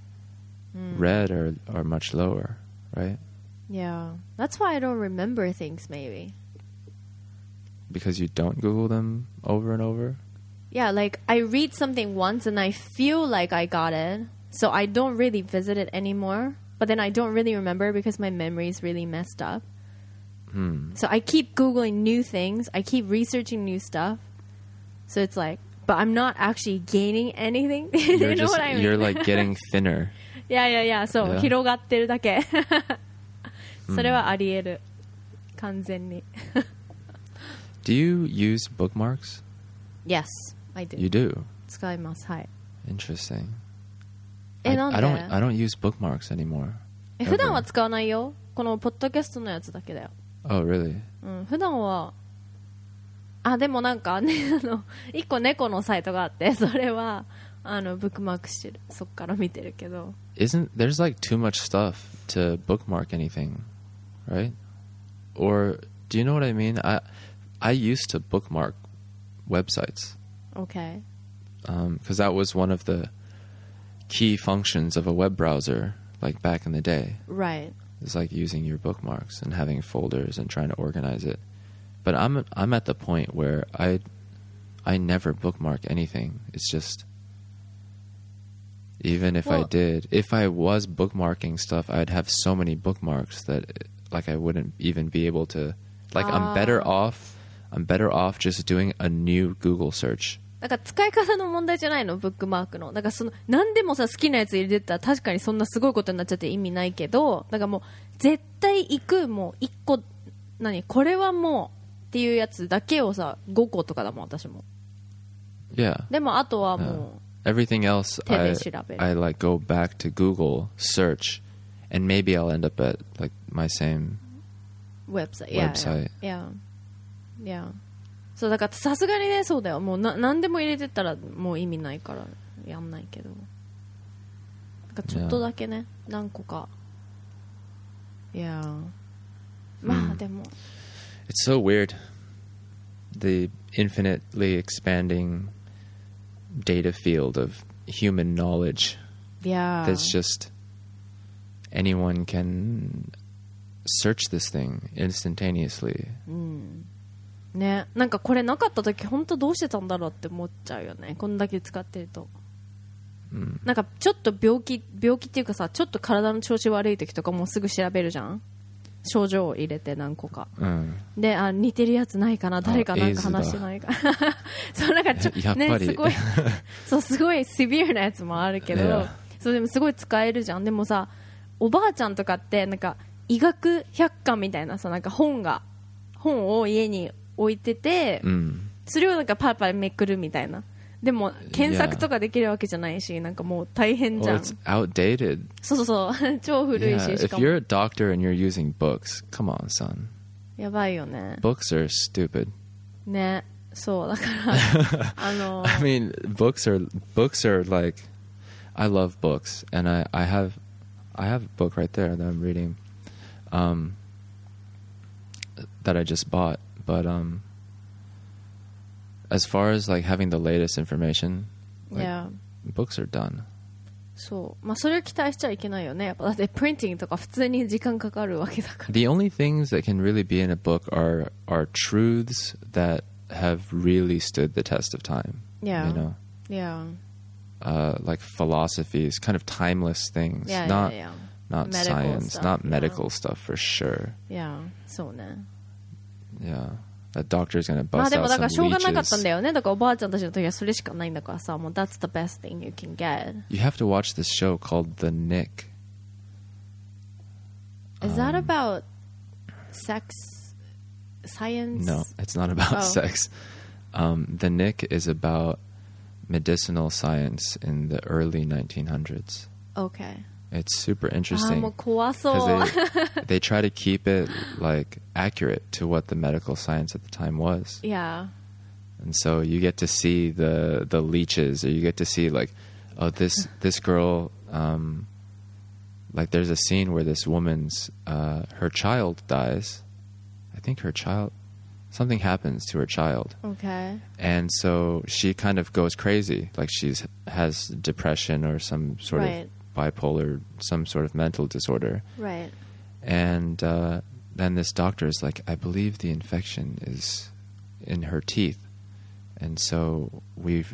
read are are much lower, right? Yeah. That's why I don't remember things, maybe. Because you don't Google them over and over. Yeah, like I read something once and I feel like I got it, so I don't really visit it anymore. But then I don't really remember because my memory is really messed up. Hmm. So I keep Googling new things. I keep researching new stuff. So it's like, but I'm not actually gaining anything. you You're know just what I mean? you're like getting thinner. いやいやいや、そう、 Yeah. 広がってるだけ。それはあり得る。完全に。 Do you use bookmarks? Yes, I do. You do. 使います。はい。 Interesting. え、 I, なんで I don't I don't use bookmarks anymore. え、普段は使わないよ。このポッドキャストのやつだけだよ。 Oh, really? うん、普段は、あ、でもなんかね、あの、一個猫のサイトがあって、それは、あの、ブックマークしてる。そっから見てるけど。 Isn't there's like too much stuff to bookmark anything, right? Or do you know what I mean? I I used to bookmark websites. Okay. Um, because that was one of the key functions of a web browser, like back in the day. Right. It's like using your bookmarks and having folders and trying to organize it. But I'm I'm at the point where I I never bookmark anything. It's just even if Well- I did, if I was bookmarking stuff, I'd have so many bookmarks that like I wouldn't even be able to like I'm better Ah. off I'm better off just doing a new Google search. だから使い方の問題じゃないの、ブックマークの。だからその、何でもさ、好きなやつ入れてたら確かにそんなすごいことになっちゃって意味ないけど、だからもう、絶対行く、もう一個、何これはもう、っていうやつだけをさ、ごことかだもん、私も。 Yeah. でも、あとはも Everything else 手 I で調べる。 I like go back to Google search and maybe I'll end up at like my same う、ウェブサイト。いや website. いや。いや。そう、だからさすがにね、そうだよ。もうな、何でも入れてたらもう意味ないから、やんないけど。なんかちょっとだけね、何個か。いや。まあ、でも。 It's so weird. The infinitely expanding data field of human knowledge いや。 that's just anyone can search this thing instantaneously. ね、なんかこれなかった時本当どうしてたんだろうって思っちゃうよね、こんだけ使ってると。なんかちょっと病気病気っていうかさ、ちょっと体の調子悪い時とかもうすぐ調べるじゃん、症状を入れて何個か、 うん、 で、あ、似てるやつないかな、誰かなんか話してないかそう、なんかちょやっぱりね、すごいそうすごいシビアなやつもあるけど、 Yeah. そうでもすごい使えるじゃん。でもさ、おばあちゃんとかってなんか医学百科みたいなさ、なんか本が本を家に置いてて、 うん、 それをなんかパラパラめくるみたいな。でも検索とかできるわけじゃないし、なんかもう大変じゃ Well, ん。 it's outdated. そうそうそう超古い Yeah, し、し if かも you're a doctor and you're using books, come on, son. やばいよね。 Books are stupid. ね、そうだからあの I mean, books are books are like, I love books, and I, I have I have a book right there that I'm reading, um, that I just bought. But um, as far as like having the latest information, like, yeah. books are done. そう、まあそれを期待しちゃいけないよね。やっぱだってプリンティングとか普通に時間かかるわけだから。 The only things that can really be in a book are are truths that have really stood the test of time. Yeah. You know, Yeah. uh, like philosophies, kind of timeless things. Yeah, not yeah, yeah. not Medical science, stuff, not yeah. medical stuff for sure. Yeah. そうね。 Yeah, a doctor's gonna まあ bust でも out だから some しょうがなかったん leeches. だよね。だからおばあちゃんたちの時はそれしかないんだからさ、もう that's the best thing you can get. You have to watch this show called The Nick. Is that about sex, science? No, it's not about Oh. sex. Um, The Nick is about medicinal science in the early nineteen hundreds. Okay. It's super あー interesting. もう怖そう。 Because they, they try to keep it like accurate to what the medical science at the time was, Yeah. and so you get to see the the leeches, or you get to see like, oh, this this girl, um, like there's a scene where this woman's uh, her child dies. I think her child, something happens to her child, Okay. and so she kind of goes crazy, like she's has depression or some sort Right. of bipolar, some sort of mental disorder. Right. And uh, then this doctor is like, I believe the infection is in her teeth. And so we've,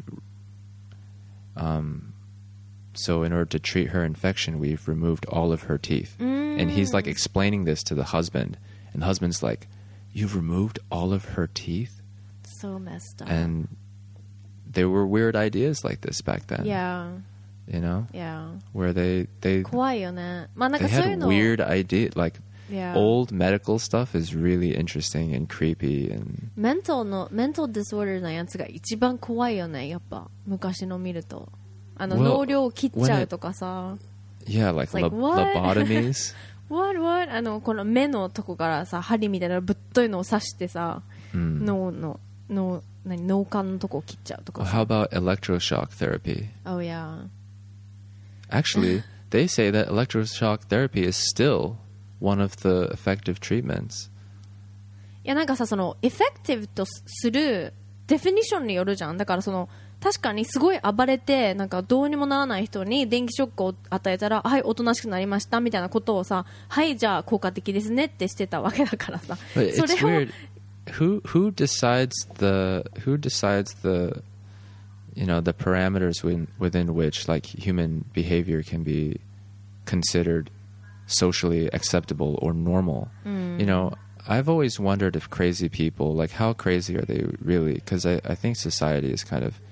um, so in order to treat her infection, we've removed all of her teeth. And he's like explaining this to the husband. And the husband's like, you've removed all of her teeth? So messed up. And there were weird ideas like this back then. Yeah. You know? Yeah. Where they, they, 怖いよね。まあなん they かそういう had の。 weird ideas. Like, Yeah. old medical stuff is really interesting and creepy. And メンタルの、メンタルディスオーダーなやつが一番怖いよね、やっぱ。昔の見ると。あの、 Well, 脳量を切っちゃうとかさ。 yeah, like, like, lo- what? lobotomies. What, what? あの、この目のとこからさ、針みたいなぶっといのを刺してさ、 Mm. 脳の、脳、何、脳幹のとこを切っちゃうとか Well, さ。 how about electroshock therapy? Oh, yeah. Actually, they say that electroshock therapy is still one of the effective treatments. いやなんかさ、そのエフェクティブとするデフィニションによるじゃん。だからその確かにすごい暴れてなんかどうにもならない人に電気ショックを与えたら、はい、おとなしくなりましたみたいなことをさ、はい、じゃあ効果的ですねってしてたわけだからさ。 But そ it's れを weird. Who who decides the who decides the you know the parameters within, within which like human behavior can be considered socially acceptable or normal? Mm. You know, I've always wondered if crazy people, like, how crazy are they really? Because I, I think society is kind of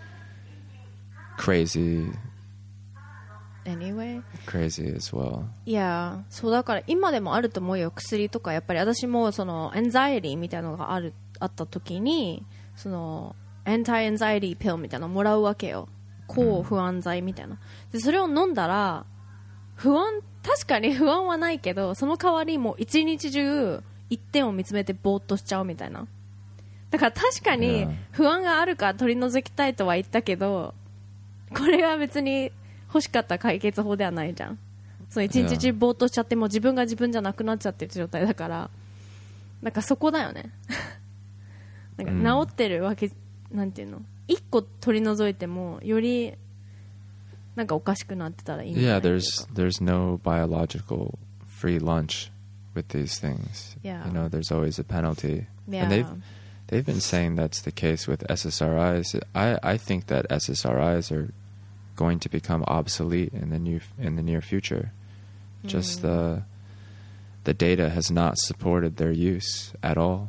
crazy, Anyway. crazy as well. いやそうだから今でもあると思うよ。薬とかやっぱり私もそのエンザイリーみたいなのがあるあった時にそのエンタイエンザイリーピルみたいなのもらうわけよ。抗不安剤みたいな。でそれを飲んだら不安、確かに不安はないけど、その代わりもう一日中一点を見つめてぼーっとしちゃうみたいな。だから確かに不安があるから取り除きたいとは言ったけど、これは別に欲しかった解決法ではないじゃん。その一日中ぼーっとしちゃっても自分が自分じゃなくなっちゃってる状態だから、なんかそこだよね。なんか治ってるわけ、なんていうの、一個取り除いてもよりなんかおかしくなってたらいいみたいな。 Yeah, there's there's no biological free lunch with these things. Yeah. You know, there's always a penalty. Yeah. And they've they've been saying that's the case with S S R Is. I, I think that S S R Is are going to become obsolete in the new in the near future. Just the the data has not supported their use at all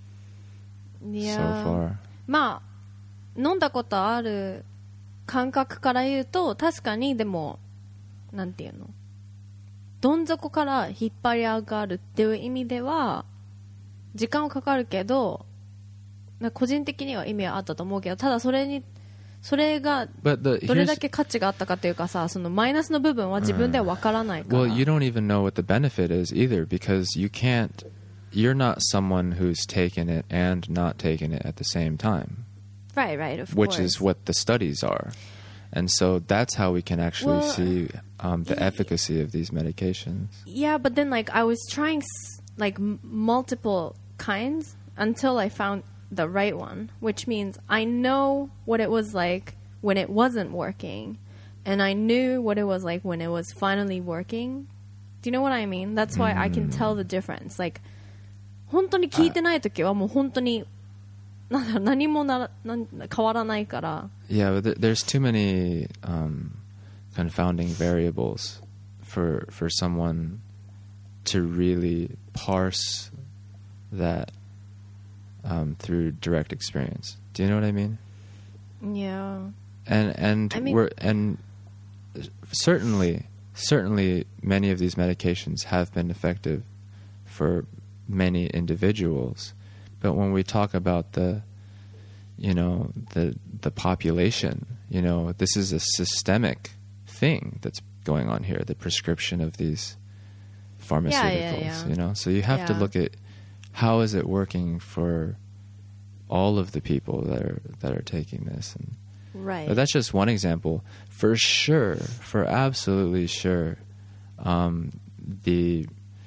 Yeah. so far. まあ飲んだことある感覚から言うと確かに、でもなんていうの、どん底から引っ張り上がるっていう意味では時間はかかるけど、個人的には意味はあったと思うけど、ただそれにそれが But the どれ here's だけ価値があったかというかさ、そのマイナスの部分は自分では分からないから。 well, you don't even know what the benefit is either because you can't. You're not someone who's taken it and not taken it at the same time. Right, right, of Which course. is what the studies are. And so that's how we can actually Well, see um, the y- efficacy of these medications. Yeah, but then like I was trying s- like m- multiple kinds until I found the right one, which means I know what it was like when it wasn't working, and I knew what it was like when it was finally working. Do you know what I mean? That's why I can tell the difference. Like 本当に聞いてない時はもう本当になんだろう、何もならなん変わらないから。 Yeah, but th- there's too many um, confounding variables for for someone to really parse that um, through direct experience. Do you know what I mean? Yeah. And and I mean- we're and certainly certainly many of these medications have been effective for many individuals, but when we talk about the you know the the population, you know, this is a systemic thing that's going on here, the prescription of these pharmaceuticals. Yeah, yeah, yeah. You know, so you have to Yeah. look at how is it working for all of the people that are that are taking this. And Right. but that's just one example. For sure, for absolutely sure, um, the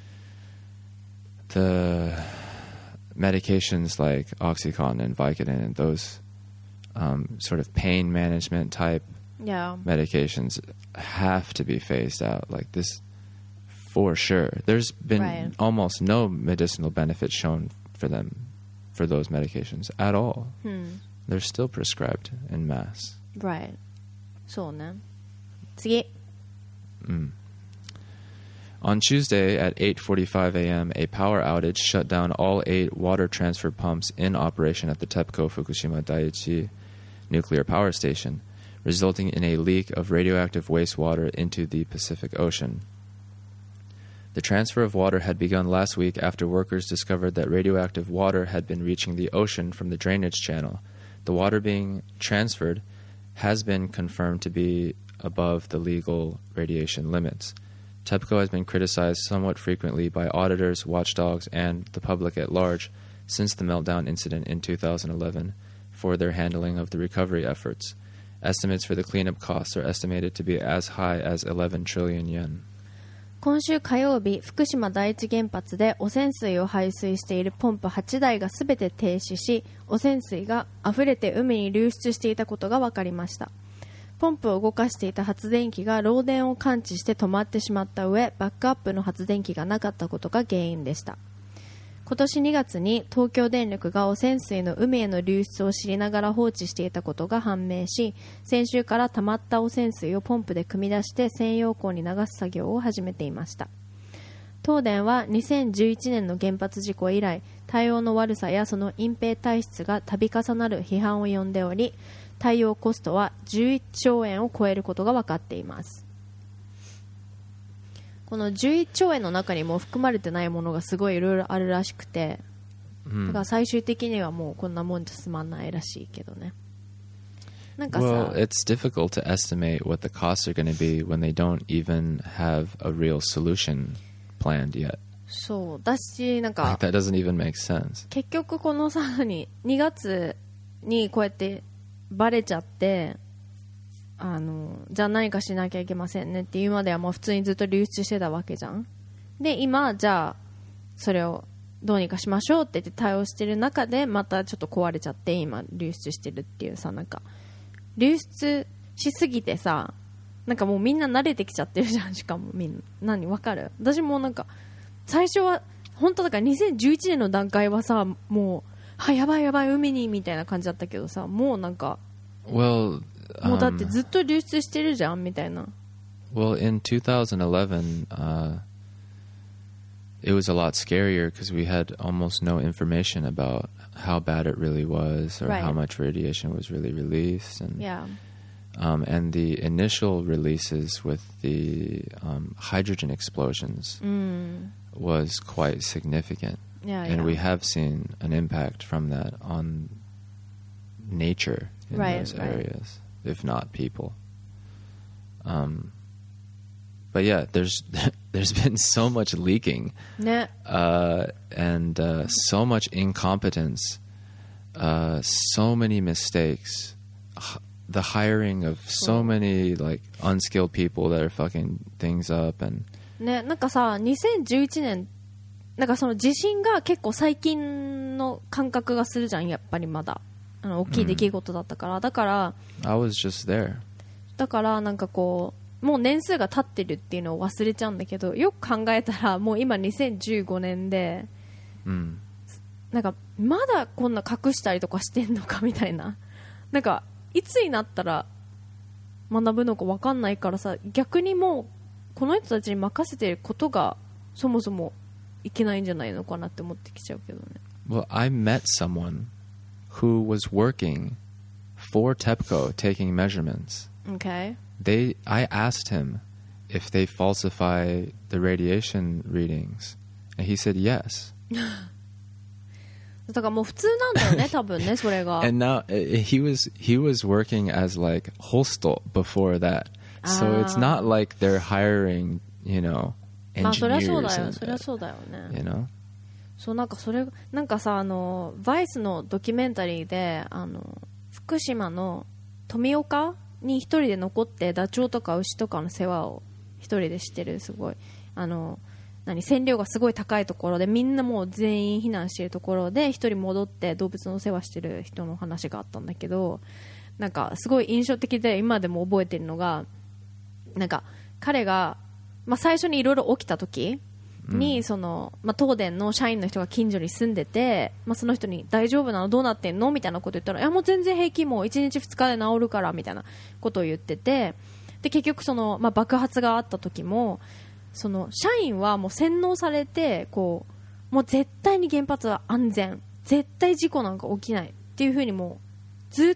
the medications like Oxycontin and Vicodin and those um, sort of pain management type Yeah. medications have to be phased out. Like this, for sure. There's been Right. almost no medicinal benefit shown for them, for those medications at all. Hmm. They're still prescribed in mass. Right. そうね。次。 Mm. On Tuesday at eight forty-five a.m., a power outage shut down all eight water transfer pumps in operation at the TEPCO Fukushima Daiichi nuclear power station, resulting in a leak of radioactive wastewater into the Pacific Ocean. The transfer of water had begun last week after workers discovered that radioactive water had been reaching the ocean from the drainage channel. The water being transferred has been confirmed to be above the legal radiation limits. TEPCO has been criticized somewhat frequently by auditors, watchdogs, and the public at large since the meltdown incident in two thousand eleven for their handling of the recovery efforts. Estimates for the cleanup costs are estimated to be as high as eleven trillion yen. 今週火曜日、福島第一原発で汚染水を排水しているポンプはちだいがすべて停止し、汚染水が溢れて海に流出していたことが分かりました。ポンプを動かしていた発電機が漏電を感知して止まってしまった上、バックアップの発電機がなかったことが原因でした。今年にがつに東京電力が汚染水の海への流出を知りながら放置していたことが判明し、先週から溜まった汚染水をポンプで汲み出して専用溝に流す作業を始めていました。東電はにせんじゅういちねんの原発事故以来、対応の悪さやその隠蔽体質が度重なる批判を呼んでおり、対応コストはじゅういっちょうえんを超えることが分かっています。このじゅういっちょうえんの中にも含まれてないものがすごいいろいろあるらしくて、 Mm. だから最終的にはもうこんなもんじゃ済まないらしいけどね。なんかさ、 Well, it's difficult to estimate what the costs are going to be when they don't even have a real solution planned yet. そうだし、なんか Like, that doesn't even make sense. 結局このさににがつにこうやってバレちゃって、あのじゃあ何かしなきゃいけませんねっていうまではもう普通にずっと流出してたわけじゃん。で今じゃあそれをどうにかしましょうって言って対応してる中でまたちょっと壊れちゃって今流出してるっていうさ、なんか流出しすぎてさ、なんかもうみんな慣れてきちゃってるじゃん。しかもみんな何わかる？私もなんか最初は本当だからにせんじゅういちねんの段階はさ、もうはやばいやばい海にみたいな感じだったけどさ、もうなんか Well, もうだって um, ずっと流出してるじゃんみたいな。 well, in two thousand eleven, uh, it was a lot scarier because we had almost no information about how bad it really was or Right. how much radiation was really released. And, Yeah. um, and the initial releases with the um, hydrogen explosions うん。 was quite significant. Yeah, And yeah. we have seen an impact from that on nature in Right, those right. areas, if not people. Um, but yeah, there's there's been so much leaking ね。 uh, and uh, so much incompetence, uh, so many mistakes, h- the hiring of so Cool. many like unskilled people that are fucking things up and ね、なんかさにせんじゅういちねんなんかその地震が結構最近の感覚がするじゃん。やっぱりまだあの大きい出来事だったから、だから I was just there. だからなんかこうもう年数が経ってるっていうのを忘れちゃうんだけど、よく考えたらもう今にせんじゅうごねんで、 Mm. なんかまだこんな隠したりとかしてんのかみたいな、なんかいつになったら学ぶのか分かんないからさ、逆にもうこの人たちに任せてることがそもそもいけないんじゃないのかなって思ってきちゃうけどね。 Well, I met someone who was working for TEPCO taking measurements. Okay. They, I asked him if they falsify the radiation readings, and he said yes. だからもう普通なんだよね多分ねそれが。 And now uh, he was he was working as like hostel before that, so it's not like they're hiring, you know, まあそりゃそう engineers だよ、 and, そりゃそうだよね。 you know. そうなんかそれなんかさ、あのバイスのドキュメンタリーであの福島の富岡に一人で残ってダチョウとか牛とかの世話を一人でしてる、すごいあの何線量がすごい高いところでみんなもう全員避難しているところで一人戻って動物の世話してる人の話があったんだけど、なんかすごい印象的で今でも覚えてるのが、なんか彼が、まあ、最初にいろいろ起きた時に、そのまあ、東電の社員の人が近所に住んでて、まあ、その人に大丈夫なのどうなってんのみたいなこと言ったら、いやもう全然平気、もういちにちふつかで治るからみたいなことを言ってて、で結局その、まあ、爆発があった時もその社員はもう洗脳されてこうもう絶対に原発は安全、絶対事故なんか起きないっていう風にもうずっと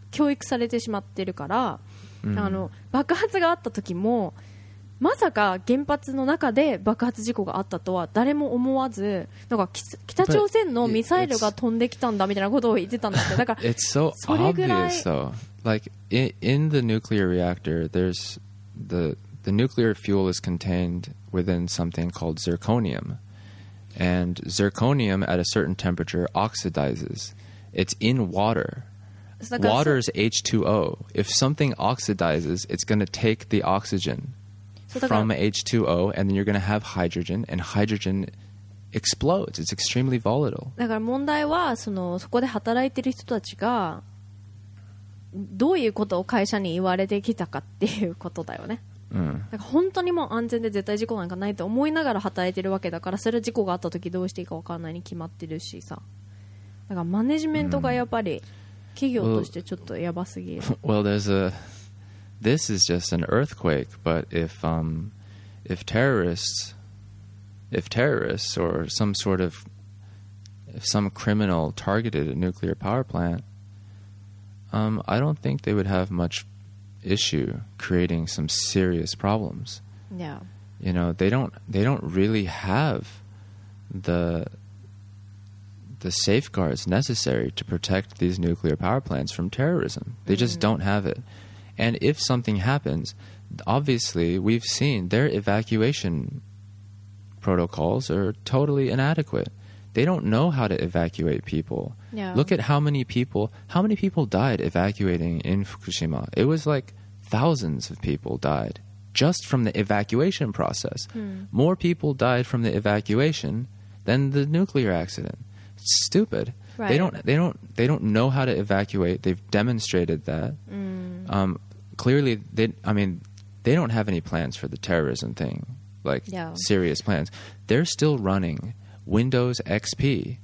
教育されてしまってるから、 うん、 あの爆発があった時もまさか原発の中で爆発事故があったとは誰も思わず、なんか北朝鮮のミサイルが飛んできたんだみたいなことを言ってたんだって。だから It's so それぐらい obvious though. Like in, in the nuclear reactor, there's the the nuclear fuel is contained within something called zirconium, and zirconium at a certain temperature oxidizes. It's in water. Water is H two O. If something oxidizes, it's going to take the oxygen from H two O, and then you're going to have hydrogen, and hydrogen explodes. It's extremely volatile. だから問題はそのそこで働いてる人たちがどういうことを会社に言われてきたかっていうことだよね。 うん、 だから本当にもう安全で絶対事故なんかないと思いながら働いてるわけだから、それは事故があった時どうしていいか分かんないに決まってるしさ。だからマネジメントがやっぱり企業としてちょっとやばすぎる。 Well, there's a this is just an earthquake, but if um if terrorists if terrorists or some sort of if some criminal targeted a nuclear power plant, um I don't think they would have much issue creating some serious problems. Yeah. You know, they don't they don't really have the the safeguards necessary to protect these nuclear power plants from terrorism. They just mm. don't have it. And if something happens, obviously we've seen their evacuation protocols are totally inadequate. They don't know how to evacuate people. Yeah. Look at how many people how many people died evacuating in Fukushima. It was like thousands of people died just from the evacuation process. Mm. More people died from the evacuation than the nuclear accident. It's stupid. Right. They don't they don't they don't know how to evacuate. They've demonstrated that. Mm. Um, clearly they I mean they don't have any plans for the terrorism thing. Like yeah. serious plans. They're still running Windows X P.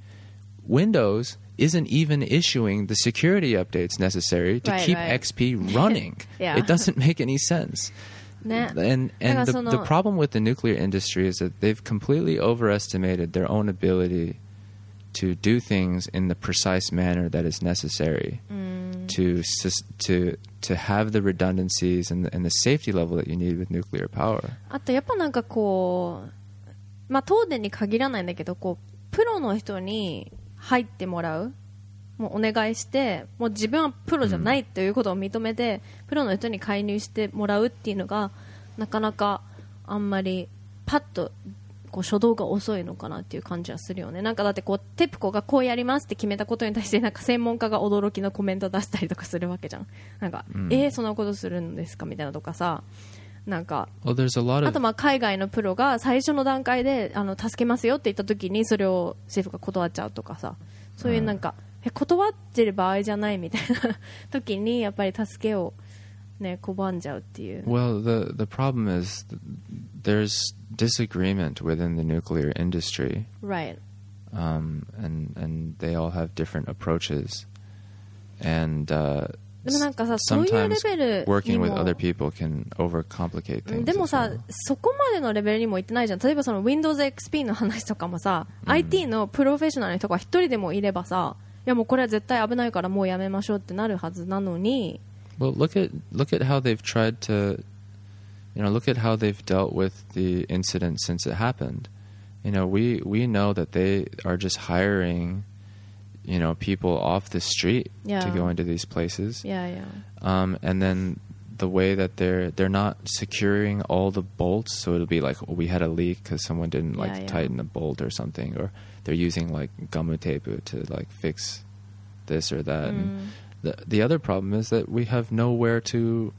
Windows isn't even issuing the security updates necessary to right, keep right. X P running. yeah. It doesn't make any sense. And and the, the problem with the nuclear industry is that they've completely overestimated their own ability to do things in the precise manner that is necessary mm. to to to have the redundancies and the, and the safety level that you need with nuclear power. あとやっぱなんかこう、まあ東電に限らないんだけど、こうプロの人に入ってもらう、もうお願いして、もう自分はプロじゃないということを認めて、うん、プロの人に介入してもらうっていうのがなかなかあんまりパッとこう初動が遅いのかなっていう感じはするよね。なんかだってこうテプコがこうやりますって決めたことに対してなんか専門家が驚きのコメント出したりとかするわけじゃん。なんか、うん、えー、そんなことするんですかみたいなとかさ、なんか、 well, there's a lot of... あとまあ海外のプロが最初の段階であの助けますよって言った時にそれを政府が断っちゃうとかさ、そういうなんか、うん、え断ってる場合じゃないみたいな時にやっぱり助けをね拒んじゃうっていう。 Well, the the problem is there's disagreement within the nuclear industry. Right. Um, and and they all have different approaches. And uh, でもなんかさ、そういうレベル working with other people can overcomplicate things. でもさ、そこまでのレベルにも行ってないじゃん。例えばその Windows エックスピー の話とかもさ、うん、アイティー のプロフェッショナルの人が一人でもいればさ、いやもうこれは絶対危ないからもうやめましょうってなるはずなのに。 Well, look at look at how they've tried to, you know, look at how they've dealt with the incident since it happened. You know, we we know that they are just hiring, you know, people off the street yeah. to go into these places. Yeah, yeah. Um, and then the way that they're they're not securing all the bolts, so it'll be like, oh, we had a leak because someone didn't like yeah, yeah. tighten a bolt or something, or they're using like gummy tape to like fix this or that. Mm. And the the other problem is that we have nowhere to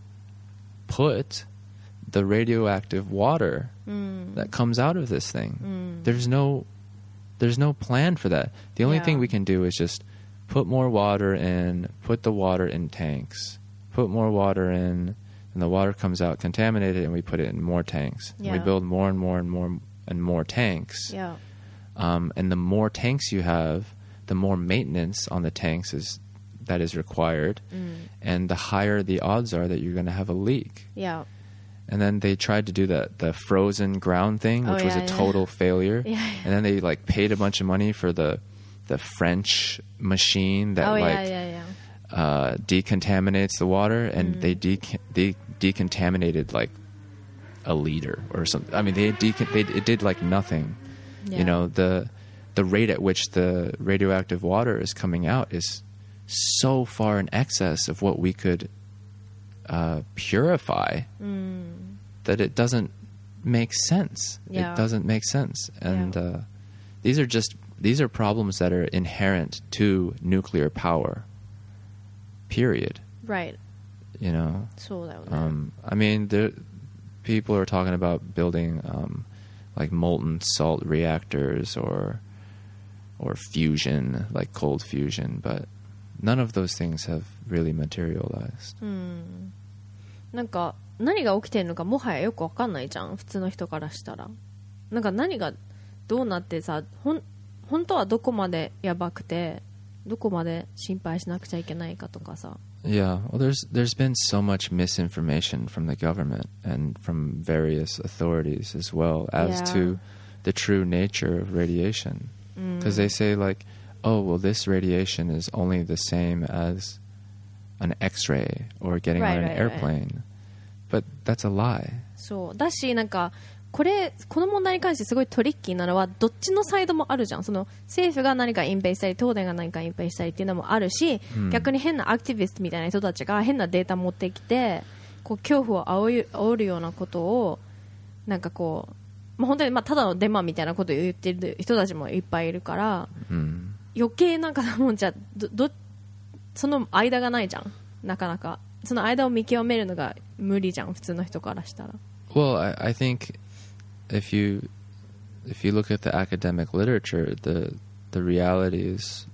put the radioactive water mm. that comes out of this thing. Mm. There's no there's no plan for that. The only yeah. thing we can do is just put more water in, put the water in tanks, put more water in, and the water comes out contaminated, and we put it in more tanks. Yeah. And we build more and more and more and more tanks. Yeah. Um, and the more tanks you have, the more maintenance on the tanks is that is required, mm. and the higher the odds are that you're going to have a leak. Yeah. And then they tried to do that the frozen ground thing, which oh, was yeah, a total yeah. failure. Yeah, yeah. And then they like paid a bunch of money for the the French machine that oh, like yeah, yeah, uh, decontaminates the water, and Mm. they de- they decontaminated like a liter or something. I mean, they decon- they it did like nothing. Yeah. You know, the the rate at which the radioactive water is coming out is so far in excess of what we could uh, purify Mm. that it doesn't make sense. Yeah. It doesn't make sense. And Yeah. uh, these are just these are problems that are inherent to nuclear power. Period. Right. You know. そうだよね。 Um, I mean, there, people are talking about building um, like molten salt reactors or or fusion, like cold fusion, but none of those things have really materialized. うん。なんか何が起きてるのかもはやよくわかんないじゃん、普通の人からしたら。なんか何がどうなってさ、ほん本当はどこまでやばくてどこまで心配しなくちゃいけないかとかさ。 Yeah, well, there's there's been so much misinformation from the government and from various authorities as well as Yeah. to the true nature of radiation. Because they say like, oh, well, this radiation is only the same as an X-ray or getting Right, on an right, right. airplane, but that's a lie. そうだし、なんかこれこの問題に関してすごいトリッキーなのはどっちのサイドもあるじゃん。その政府が何か隠蔽したり東電が何か隠蔽したりっていうのもあるし、 うん逆に変なアクティビストみたいな人たちが変なデータ持ってきてこう恐怖を煽る煽るようなことをなんかこう、まあ、本当にまあただのデマみたいなことを言ってる人たちもいっぱいいるから、 Mm. 余計なんかもんじゃどどその間がないじゃん。なかなかその間を見極めるのが無理じゃん、普通の人からしたら。 Well, I, I think if you if you look at the academic literature, the the reality is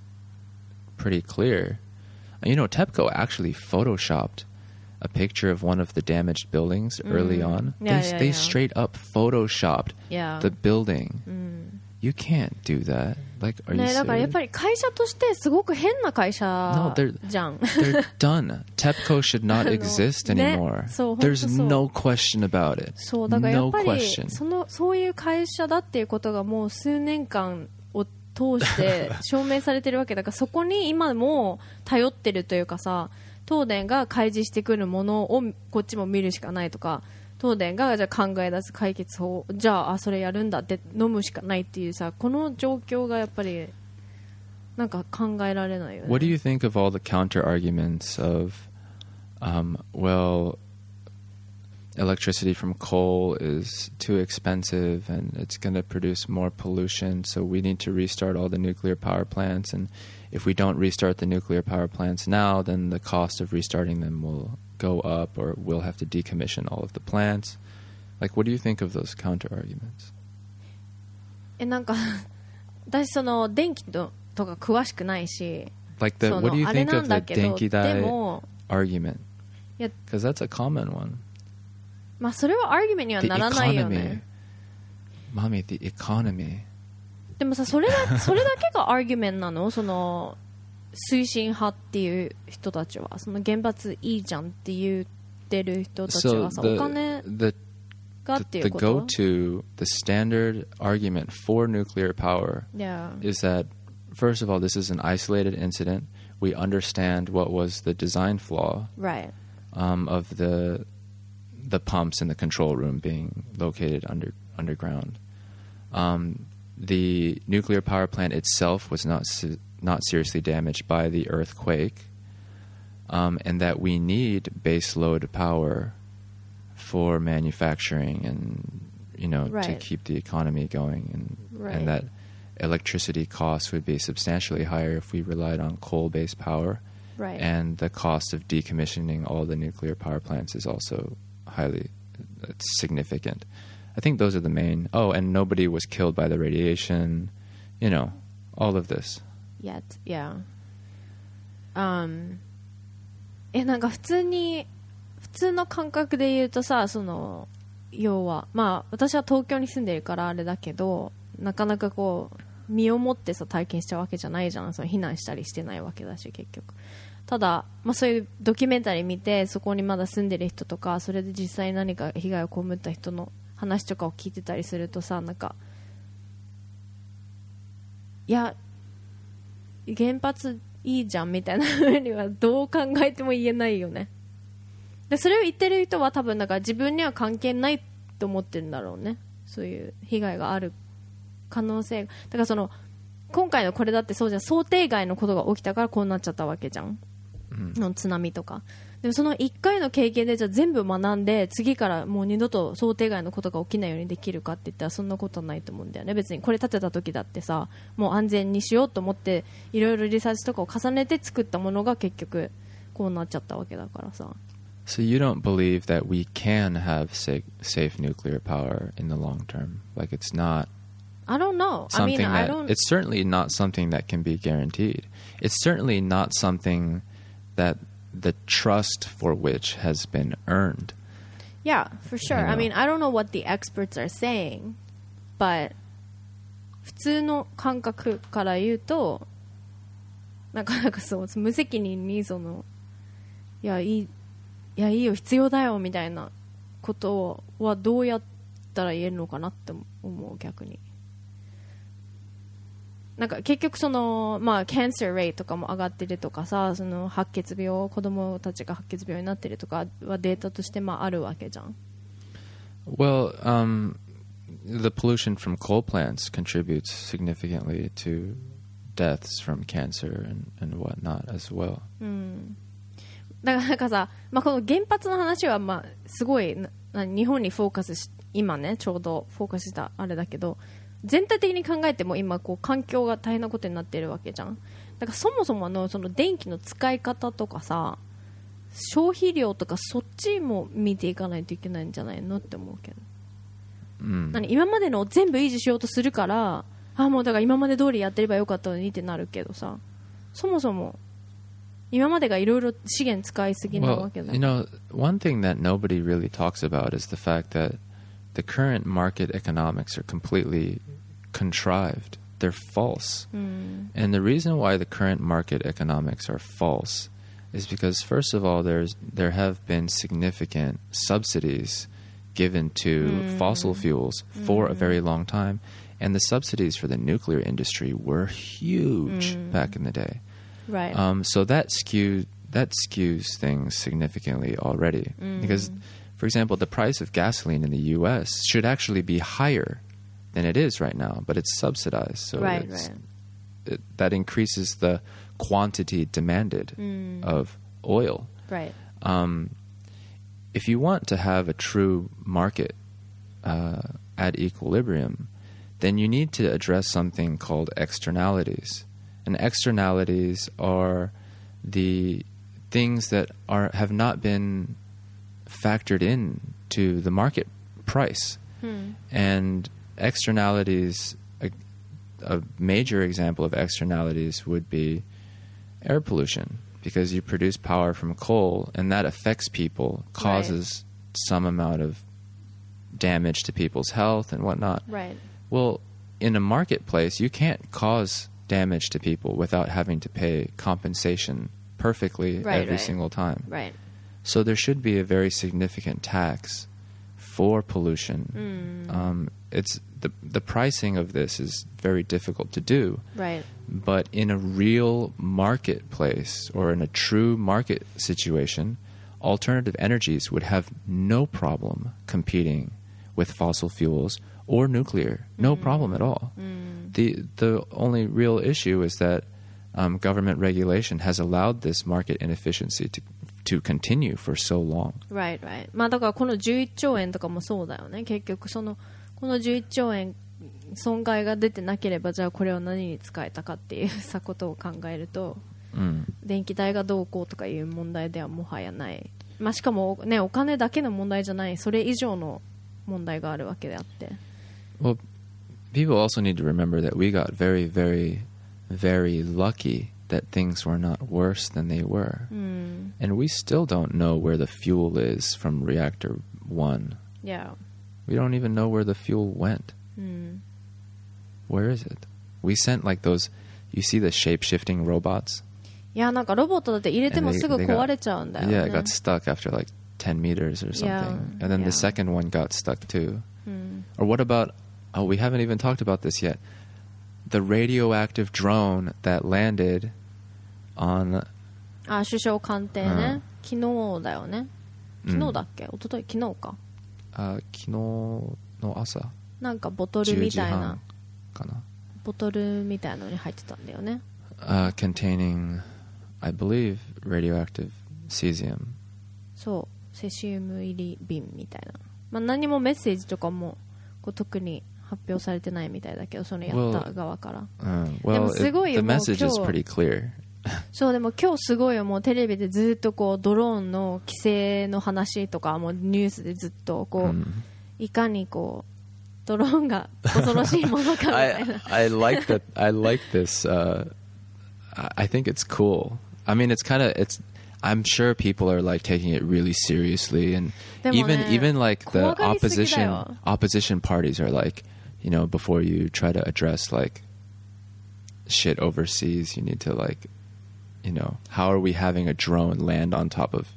pretty clear. You know, TEPCO actually photoshopped a picture of one of the damaged buildings early on. Yeah, they yeah, they yeah. straight up photoshopped Yeah. the building. うん You can't do that. Like, are you ね、だからやっ serious? ぱり会社としてすごく変な会 No, 社 they're- じゃん。 They're done. TEPCO should not あの exist ね、 anymore. そう、本当そう。 There's no question about it. そうだからやっ No ぱり question. そのそういう会社だっていうことがもう数年間を通して証明されてるわけだからそこに今も頼ってるというかさ、東電が開示してくるものをこっちも見るしかないとか、東電がじゃあ考え出す解決法、じゃあ、あそれやるんだって飲むしかないっていうさ、この状況がやっぱりなんか考えられないよね。 What do you think of all the counter arguments of, um, well, electricity from coal is too expensive and it's going to produce more pollution, so we need to restart all the nuclear power plants, and if we don't restart the nuclear power plants now, then the cost of restarting them will go up, or we'll have to decommission all of the plants. Like, what do you think of those counter arguments? えなんか私その電気ととか詳しくないし、 Like the そ what do の you あれ think な of ん the だけど、で Denkidai も argument? いや Because that's a common one. まあそれはアーギュメントには The ならないよ economy. ね。 Mommy, the economy. でもさ、それだそれだけがアーギュメントなの？その推進派っていう人たちは、その原発いいじゃんって言ってる人たち So はさ、お金 the the がってい the うこと？ go-to, the standard argument for nuclear power Yeah. is that, first of all, this is an isolated incident. We understand what was the design flaw Right. um, of the the pumps in the control room being located under underground. Um, the nuclear power plant itself was not se- not seriously damaged by the earthquake, um, and that we need base load power for manufacturing and, you know, to Right. keep the economy going, and Right. and that electricity costs would be substantially higher if we relied on coal-based power. Right. And the cost of decommissioning all the nuclear power plants is also highly uh, significant. I think those are the main. Oh, and nobody was killed by the radiation. You know, all of this. Yet. Yeah. Um. え、なんか普通に普通の感覚で言うとさ、その要はまあ私は東京に住んでるからあれだけど、なかなかこう身をもってさ体験したわけじゃないじゃん。その避難したりしてないわけだし結局。ただ、まあ、そういうドキュメンタリー見てそこにまだ住んでる人とかそれで実際に何か被害を被った人の話とかを聞いてたりするとさ、なんかいや原発いいじゃんみたいな風にはどう考えても言えないよね。でそれを言ってる人は多分だから自分には関係ないと思ってるんだろうね。そういう被害がある可能性が、だからその今回のこれだってそうじゃん、想定外のことが起きたからこうなっちゃったわけじゃん、うん、の津波とか。でもそのいっかいの経験でじゃあ全部学んで次からもう二度と想定外のことが起きないようにできるかって言ったらそんなことはないと思うんだよね。別にこれ立てた時だってさ、もう安全にしようと思っていろいろリサーチとかを重ねて作ったものが結局こうなっちゃったわけだからさ。 So you don't believe that we can have safe, safe nuclear power in the long term? Like it's not I don't know. something I mean, that, I don't... It's certainly not something that can be guaranteed. It's certainly not something that the trust for which has been earned. Yeah, for sure. You know? I mean, I don't know what the experts are saying, but 普通の感覚から言うとなかなかそう無責任にそのいやいいいやいいよ必要だよみたいなことはどうやったら言えるのかなって思う。逆になんか結局そのまあ cancer rate とかも上がってるとかさ、その白血病、子供たちが白血病になってるとかはデータとしてまああるわけじゃん。 Well, um, the pollution from coal plants contributes significantly to deaths from cancer and, and whatnot as well. うん。だからなんかさ、まあ、この原発の話はまあすごいな日本にフォーカスし今ねちょうどフォーカスしたあれだけど、全体的に考えても今こう環境が大変なことになってるわけじゃん。だからそもそものその電気の使い方とかさ、消費量とかそっちも見ていかないといけないんじゃないのって思うけど、うん、何今までのを全部維持しようとするから、あもうだから今まで通りやってればよかったのにってなるけどさ、そもそも今までがいろいろ資源使いすぎなわけだ。 Well, you know, one thing that nobody really talks about is the fact that the current market economics are completely contrived. They're false. Mm. And the reason why the current market economics are false is because, first of all, there's there have been significant subsidies given to mm. fossil fuels for mm. a very long time. And the subsidies for the nuclear industry were huge mm. back in the day. Right. Um, so that skew that skews things significantly already. Mm. Because, for example, the price of gasoline in the U S should actually be higher than it is right now, but it's subsidized. So right, it's, right. It, that increases the quantity demanded mm. of oil. Right. Um, if you want to have a true market uh, at equilibrium, then you need to address something called externalities. And externalities are the things that are have not been factored in to the market price. Hmm. And externalities, a, a major example of externalities would be air pollution, because you produce power from coal and that affects people, causes right. some amount of damage to people's health and whatnot. Right. Well, in a marketplace, you can't cause damage to people without having to pay compensation perfectly right, every right. single time. Right. So there should be a very significant tax for pollution. Mm. Um, it's the the pricing of this is very difficult to do. Right. But in a real marketplace or in a true market situation, alternative energies would have no problem competing with fossil fuels or nuclear. No mm. problem at all. Mm. The the only real issue is that um, government regulation has allowed this market inefficiency to to continue for so long. Right, right. まあだからこのじゅういっちょうえんとかもそうだよね。結局そのこのじゅういっちょうえん損害が出てなければじゃあこれを何に使えたかっていうさことを考えると、うん、電気代がどうこうとかいう問題ではもはやない。まあしかもねお金だけの問題じゃない、それ以上の問題があるわけであって。 Well, people also need to remember that we got very, very, very lucky that things were not worse than they were. Mm. And we still don't know where the fuel is from reactor one. Yeah. We don't even know where the fuel went. Mm. Where is it? We sent like those, you see the shape-shifting robots? いや、なんかロボットだって入れてもすぐ壊れちゃうんだよね。 Yeah, it got stuck after like ten meters or something. Yeah, and then yeah. the second one got stuck too. Mm. Or what about, oh, we haven't even talked about this yet. The radioactive drone that landed on あ、首相官邸ね、 うん昨日だよね。昨日だっけ、一昨日昨日か。 あ昨日の朝なんかボトルみたいなかな。 ボトルみたいなのに入ってたんだよね。 Uh, containing, I believe, radioactive cesium. そうセシウム入り瓶みたいな、まあ、何もメッセージとかもこう特に発表されてないみたいだけど、そのやった側から、 Uh, でも well, すごい it, よ the もう message 今 is 日 pretty clear. そうでも今日すごいよ、もうテレビでずっとこうドローンの規制の話とかもうニュースでずっとこう、 Mm. いかにこうドローンが恐ろしいものかみたいな。 I, I like that. I like this. Uh, I I think it's cool. I mean, it's kind of it's. I'm sure people are like taking it really seriously, and でもね、 even even like the 怖がりすぎだよ。 opposition opposition parties are like, you know, before you try to address like shit overseas, you need to like, you know, how are we having a drone land on top of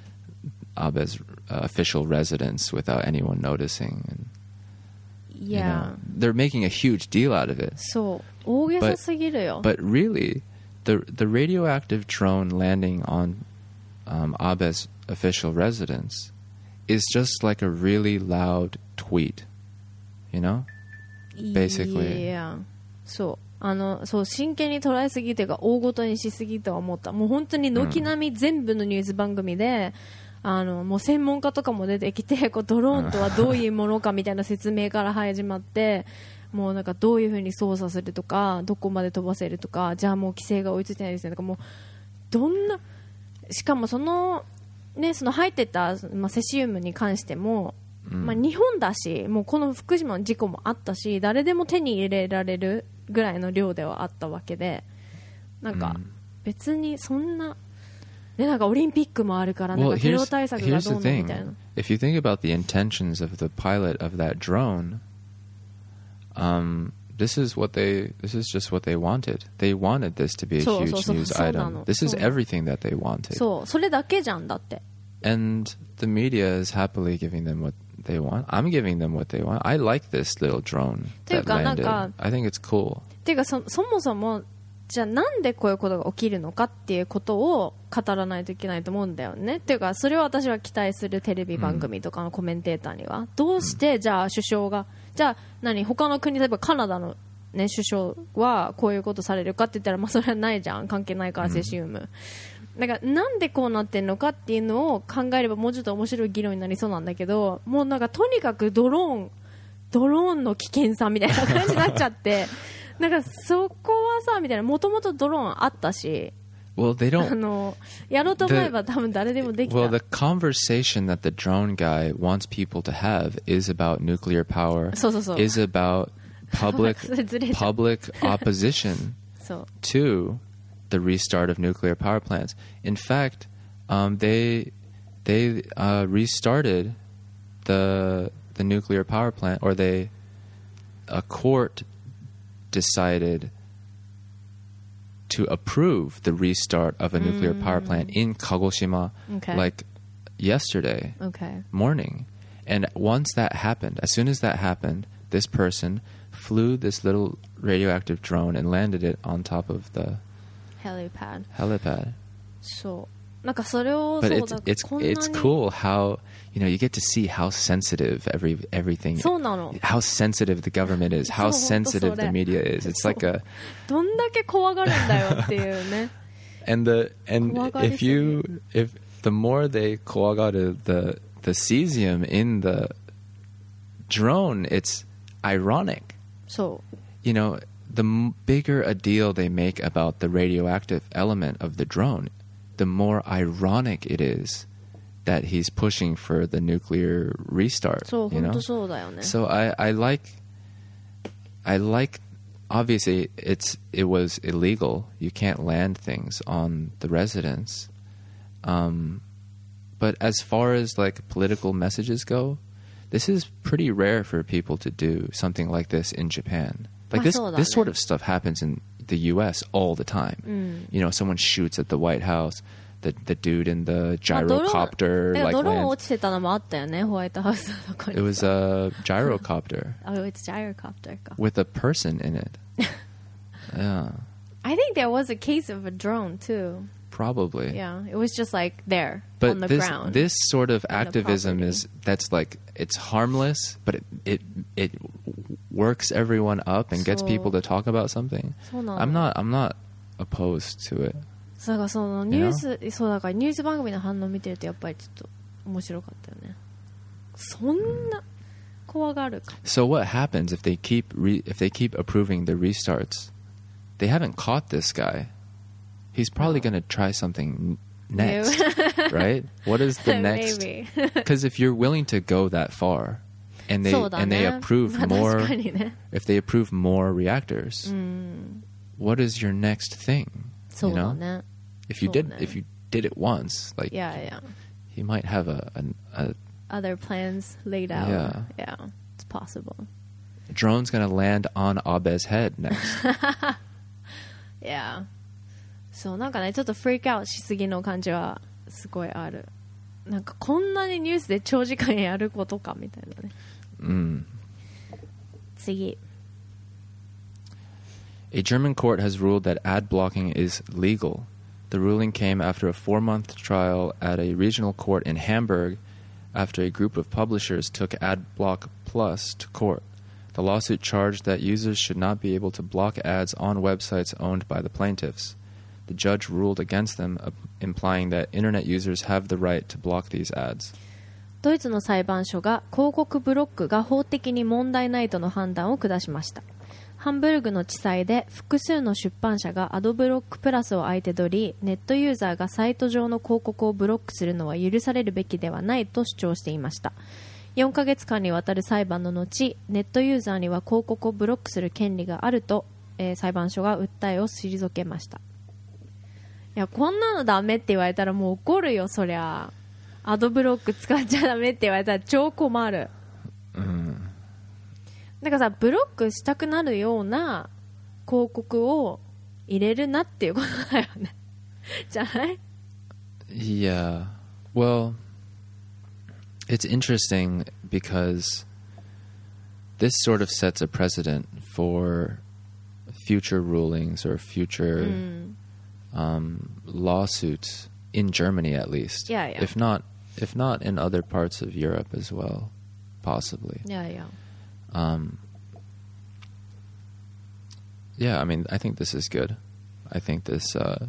Abe's uh, official residence without anyone noticing? And, い you や know, they're making a huge deal out of it. そう大げさすぎるよ。 But really, the the radioactive drone landing on um, Abe's official residence is just like a really loud tweet, you know? basically. いやそうあのそう真剣に捉えすぎというか大ごとにしすぎとは思った。もう本当に軒並み全部のニュース番組で、うん、あのもう専門家とかも出てきてこうドローンとはどういうものかみたいな説明から始まってもうなんかどういうふうに操作するとかどこまで飛ばせるとかじゃあもう規制が追いついてないですねとかもうどんなしかもそのねその入ってた、まあ、セシウムに関しても、うんまあ、日本だしもうこの福島の事故もあったし誰でも手に入れられるぐらいの量ではあったわけでなんか別にそんな、ね、なんかオリンピックもあるからなんかテロ対策がどうのみたいな。 If you think about the intentions of the pilot of that drone, um, this is what they this is just what they wanted. They wanted this to be a huge news item. This is everything that they wanted. そうそれだけじゃんだって。 And the media is happily giving them what they want. I'm giving them what they want. I like this little drone that landed. I think it's cool. ていうか そ, そもそもじゃあなんでこういうことが起きるのかっていうことを語らないといけないと思うんだよね。っていうかそれを私は期待するテレビ番組とかのコメンテーターには、うん、どうしてじゃあ首相がじゃあ何他の国例えばカナダの、ね、首相はこういうことされるかって言ったら、まあ、それはないじゃん関係ないからセシウム、うん、だからなんでこうなってるのかっていうのを考えればもうちょっと面白い議論になりそうなんだけどもうなんかとにかくドローンドローンの危険さみたいな感じになっちゃってなんかそこはさみたいなもともとドローンあったし Well, they don't. あのやろうと思えば多分誰でもできた。 Well, the conversation that the drone guy wants people to have is about nuclear power. そうそうそう Is about public それずれちゃう public opposition そう to the restart of nuclear power plants. In fact, um, they they uh, restarted the the nuclear power plant, or they a court decided to approve the restart of a mm. nuclear power plant in Kagoshima, okay. like yesterday okay. morning. And once that happened, as soon as that happened, this person flew this little radioactive drone and landed it on top of the helipad. helipad. So, なんかそれを But そう it's だ it's こんなに it's cool how you know you get to see how sensitive every everything そうなの how sensitive the government is, how そう本当それ sensitive the media is. It's like a どんだけ怖がるんだよっていうね and the and 怖がり if すぎ you if the more they kowagaru the the cesium in the drone, it's ironic. そう You know, the m- bigger a deal they make about the radioactive element of the drone, the more ironic it is that he's pushing for the nuclear restart. そう you 本 know? 当そうだよね So I, I like, I like. Obviously, it's it was illegal. You can't land things on the residence. Um, but as far as like political messages go, this is pretty rare for people to do something like this in Japan. Like this, this sort of stuff happens in the U S all the time. Mm. You know, someone shoots at the White House. The the dude in the gyrocopter like lands. It was a gyrocopter. Oh, it's gyrocopter. With a person in it. Yeah. I think there was a case of a drone too. Probably. Yeah, it was just like there but on the this, ground. this sort of on the activism property. is that's like it's harmless, but it it, it works everyone up and gets So- people to talk about something. そうなの。 I'm not I'm not opposed to it. だからそのニュース、そうだからニュース番組の反応見てるとやっぱりちょっと面白かったよね。そんな怖がるか。 So what happens if they keep re, if they keep approving the restarts? They haven't caught this guy. He's probably No. going to try something n- next, New. right? What is the next? Maybe. Because if you're willing to go that far, and they そうだね。 and they approve まあ more, 確かにね。 if they approve more reactors, うん。 what is your next thing? そう you だ know, ね。 if you そう did ね。 if you did it once, like Yeah, yeah. he might have a, a, a Other plans laid out. Yeah. Yeah, it's possible. drone's going to land on Abe's head next. Yeah. そうなんかねちょっとフリークアウトしすぎの感じはすごいある。なんかこんなにニュースで長時間やることかみたいなね。 Mm. 次。 A German court has ruled that ad blocking is legal. The ruling came after a four-month trial at a regional court in Hamburg after a group of publishers took AdBlock Plus to court. The lawsuit charged that users should not be able to block ads on websites owned by the plaintiffs. The judge ruled against them, uh, implying that internet users have the right to block these ads. ドイツの裁判所が広告ブロックが法的に問題ないとの判断を下しました。ハンブルグの地裁で複数の出版社がアドブロックプラスを相手取り、ネットユーザーがサイト上の広告をブロックするのは許されるべきではないと主張していました。よんかげつかんにわたる裁判の後、ネットユーザーには広告をブロックする権利があると、えー裁判所が訴えを退けました。いや、こんなのダメって言われたらもう怒るよ、そりゃ。アドブロック使っちゃダメって言われたら超困る。だからさ、ブロックしたくなるような広告を入れるなっていうことだよね。じゃない？ Yeah. Well, it's interesting because this sort of sets a precedent for future rulings or future um, lawsuits in Germany, at least. Yeah, yeah. If not, if not in other parts of Europe as well, possibly. いやいや。 Um, yeah, I mean, I think this is good. I think this. Uh,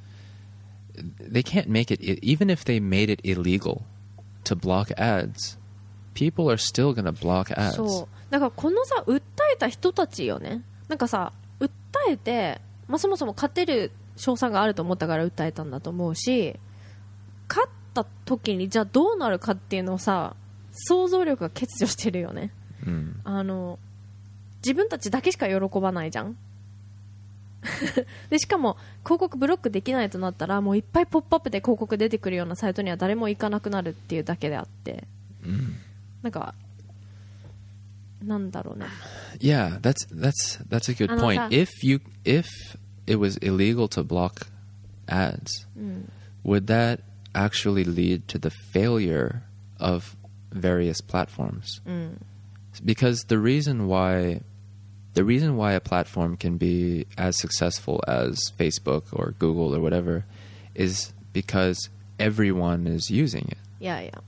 they can't make it, even if they made it illegal to block ads, people are still going to block ads. そう。だからこのさ、訴えた人たちよね。なんかさ、訴えて、まあ、そもそも勝てる勝算があると思ったから訴えたんだと思うし、勝った時にじゃあどうなるかっていうのをさ、想像力が欠如してるよね。 Mm. あの自分たちだけしか喜ばないじゃんでしかも広告ブロックできないとなったらもういっぱいポップアップで広告出てくるようなサイトには誰も行かなくなるっていうだけであって、 Mm. なんかなんだろうね。 Yeah, that's that's that's a good あのさ、 point. If you if it was illegal to block ads, うん、 would that actually lead to the failure of various platforms? うん Because the reason why the reason why a platform can be as successful as Facebook or Google or whatever is because everyone is using it. いやいや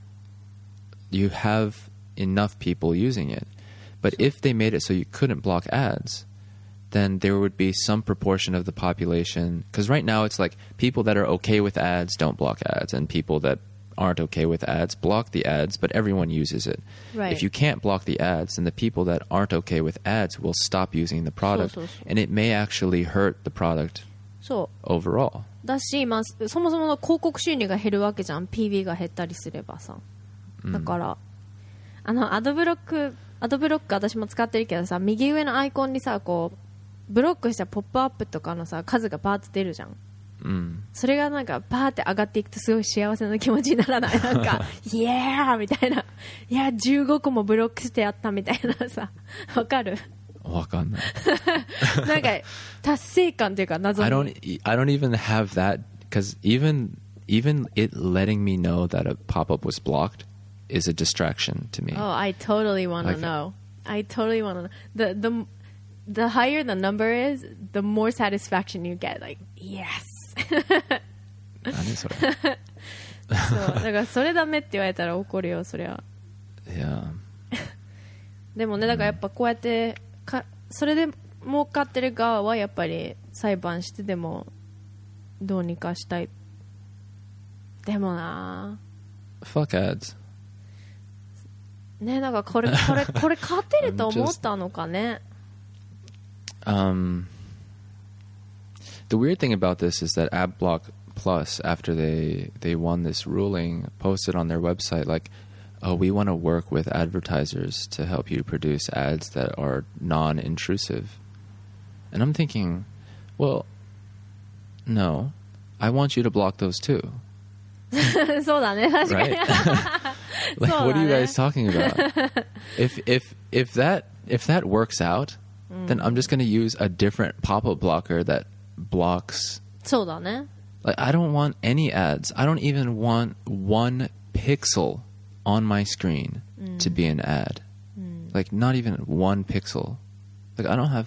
You have enough people using it. But if they made it so you couldn't block ads, then there would be some proportion of the population, because right now it's like people that are okay with ads don't block ads, and people that aren't okay with ads block the ads, but everyone uses it. Right. If you can't block the ads, then the people that aren't okay with ads will stop using the product, そうそうそう。 and it may actually hurt the product そう overall. だし、まあ、そもそもの広告収入が減るわけじゃん。 ピービー が減ったりすればさ。だから、あのアドブロックアドブロック私も使ってるけどさ、右上のアイコンにさ、こうブロックしたポップアップとかのさ数がバーって出るじゃん。 Mm. それがなんかバーって上がっていくとすごい幸せな気持ちにならない？なんかイエーみたいな、いやじゅうごこもブロックしてやったみたいなさ、わかる？ わかんない。 なんか達成感というか謎 I に。 don't I don't even have that, because even even it letting me know that a pop-up was blocked is a distraction to me. Oh, I totally want to Like- know. I totally want to know. The the the higher the number is, the more satisfaction you get. Like, yes! 何それそうだからそれダメって言われたら怒るよそりゃ。 いやでもねだからやっぱこうやってかそれで儲かってる側はやっぱり裁判してでもどうにかしたい。でもな fuck ads ねなんかこれこれこれ勝てると思ったのかね。 um the weird thing about this is that AdBlock Plus, after they they won this ruling, posted on their website like, oh, we want to work with advertisers to help you produce ads that are non-intrusive. And I'm thinking, well, no, I want you to block those too. そうだね確かに。 Like, what are you guys talking about? if if if that if that works out, then I'm just going to use a different pop-up blocker that blocks. そうだね。 Like, I don't want any ads. I don't even want one pixel on my screen mm. to be an ad. Mm. Like, not even one pixel. Like, I don't have...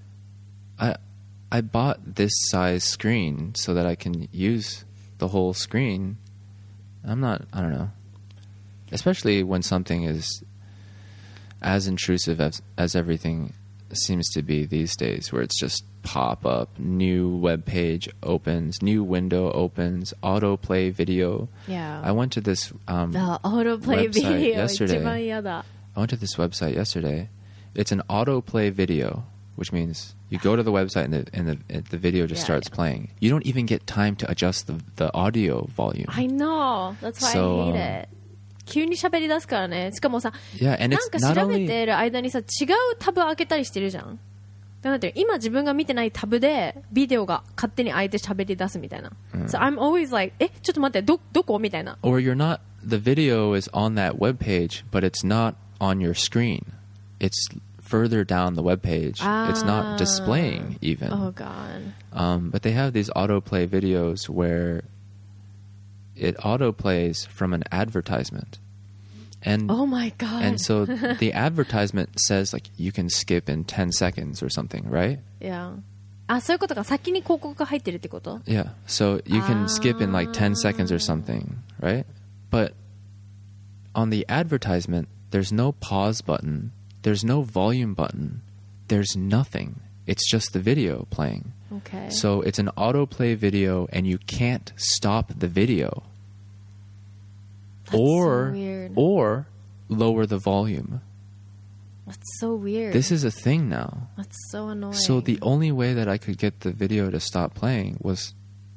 I I bought this size screen so that I can use the whole screen. I'm not... I don't know. Especially when something is as intrusive as, as everything seems to be these days, where it's just pop up, new web page opens, new window opens, autoplay video. Yeah. I went to this um, the autoplay website video yesterday. 一番嫌だ。 I went to this website yesterday. It's an autoplay video, which means you go to the website and the and the, and the video just yeah, starts yeah. playing. You don't even get time to adjust the the audio volume. I know. That's why So, I hate it. 急に喋り出すからね。しかもさ、 Yeah, and な it's んか not 調べ only てる間にさ、違うタブ開けたりしてるじゃん。だって今自分が見てないタブでビデオが勝手に開いて喋り出すみたいな。So I'm always like, え、ちょっと待って、ど、どこみたいな。 Or you're not, the video is on that web page, but it's not on your screen. It's further down the web page. Ah. It's not displaying even. Oh God. Um, but they have these autoplay videos where it autoplays from an advertisement. And Oh my God. and so the advertisement says like you can skip in ten seconds or something, right? Yeah. あ、そういうことか。先に広告が入ってるってこと？ Yeah. So you can skip in like ten Ah. seconds or something, right? But on the advertisement, there's no pause button, there's no volume button, there's nothing. It's just the video playing. Okay. So it's an autoplay video and you can't stop the video. That's or so weird. or lower the volume. That's so weird. This is a thing now. That's so annoying. So the only way that I could get the video to stop playing was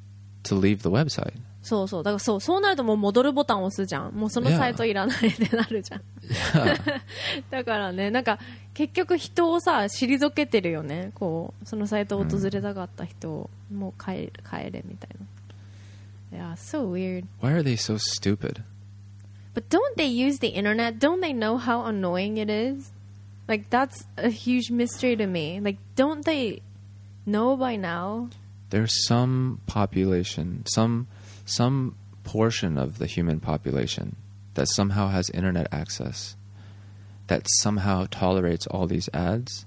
to leave the website. そうそう。だからそう、そうなるともう戻るボタンを押すじゃん。もうそのサイトいらないってなるじゃん。だからね、なんか結局人をさ、退けてるよね。こう、そのサイトを訪れたかった人を、もう帰れ、帰れみたいな。Yeah, so weird. Why are they so stupid? But don't they use the internet? Don't they know how annoying it is? Like, that's a huge mystery to me. Like, don't they know by now? There's some population, some some portion of the human population that somehow has internet access, that somehow tolerates all these ads,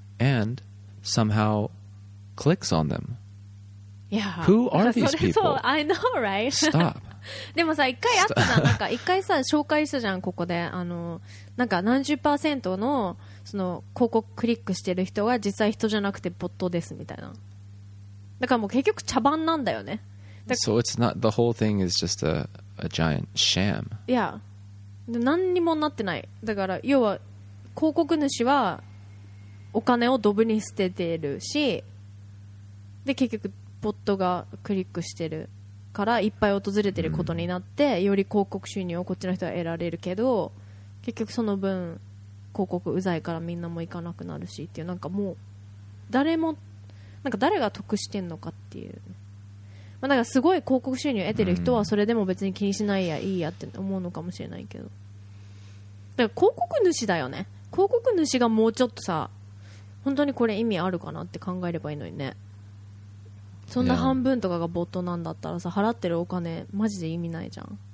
and somehow clicks on them. Yeah. Who are these それそう people? I know, right? Stop. でもさ、一回あったじゃん。なんか一回さ、紹介したじゃん、ここで。あの、なんか何十パーセントの、その、広告クリックしてる人が実際人じゃなくてボットです、みたいな。だからもう結局茶番なんだよね。 So it's not, the whole thing is just a, a giant sham. いや、で何にもなってない。だから、要は、広告主は、お金をドブに捨ててるし、で、結局、ボットがクリックしてるからいっぱい訪れてることになって、より広告収入をこっちの人は得られるけど、結局その分広告うざいからみんなも行かなくなるしっていう、なんかもう誰もなんか誰が得してんのかっていう、まあ、だからすごい広告収入得てる人はそれでも別に気にしないやいいやって思うのかもしれないけど、だから広告主だよね。広告主がもうちょっとさ、本当にこれ意味あるかなって考えればいいのにね。そんな半分とかがボットなんだったらさ、払ってるお金マジで意味ないじゃん。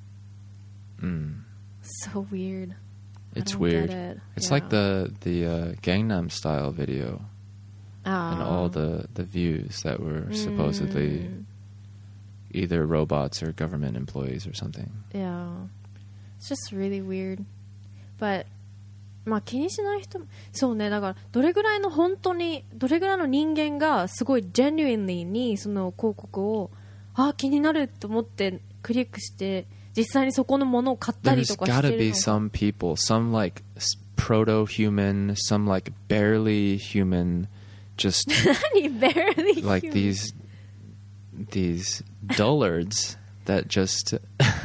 Mm. So weird. It's I don't weird. get it. It's Yeah. like the the uh, Gangnam Style video. Ah. and all the, the views that were supposedly Mm. either robots or government employees or something. Yeah. It's just really weird. But まあ気にしない人もそうねだからどれぐらいの本当にどれぐらいの人間がすごい genuinely にその広告をあ気になると思ってクリックして実際にそこのものを買ったり There's とかして gotta る be のか some people, some like s- proto-human, some like barely human, just 何 barely like human these these dullards that just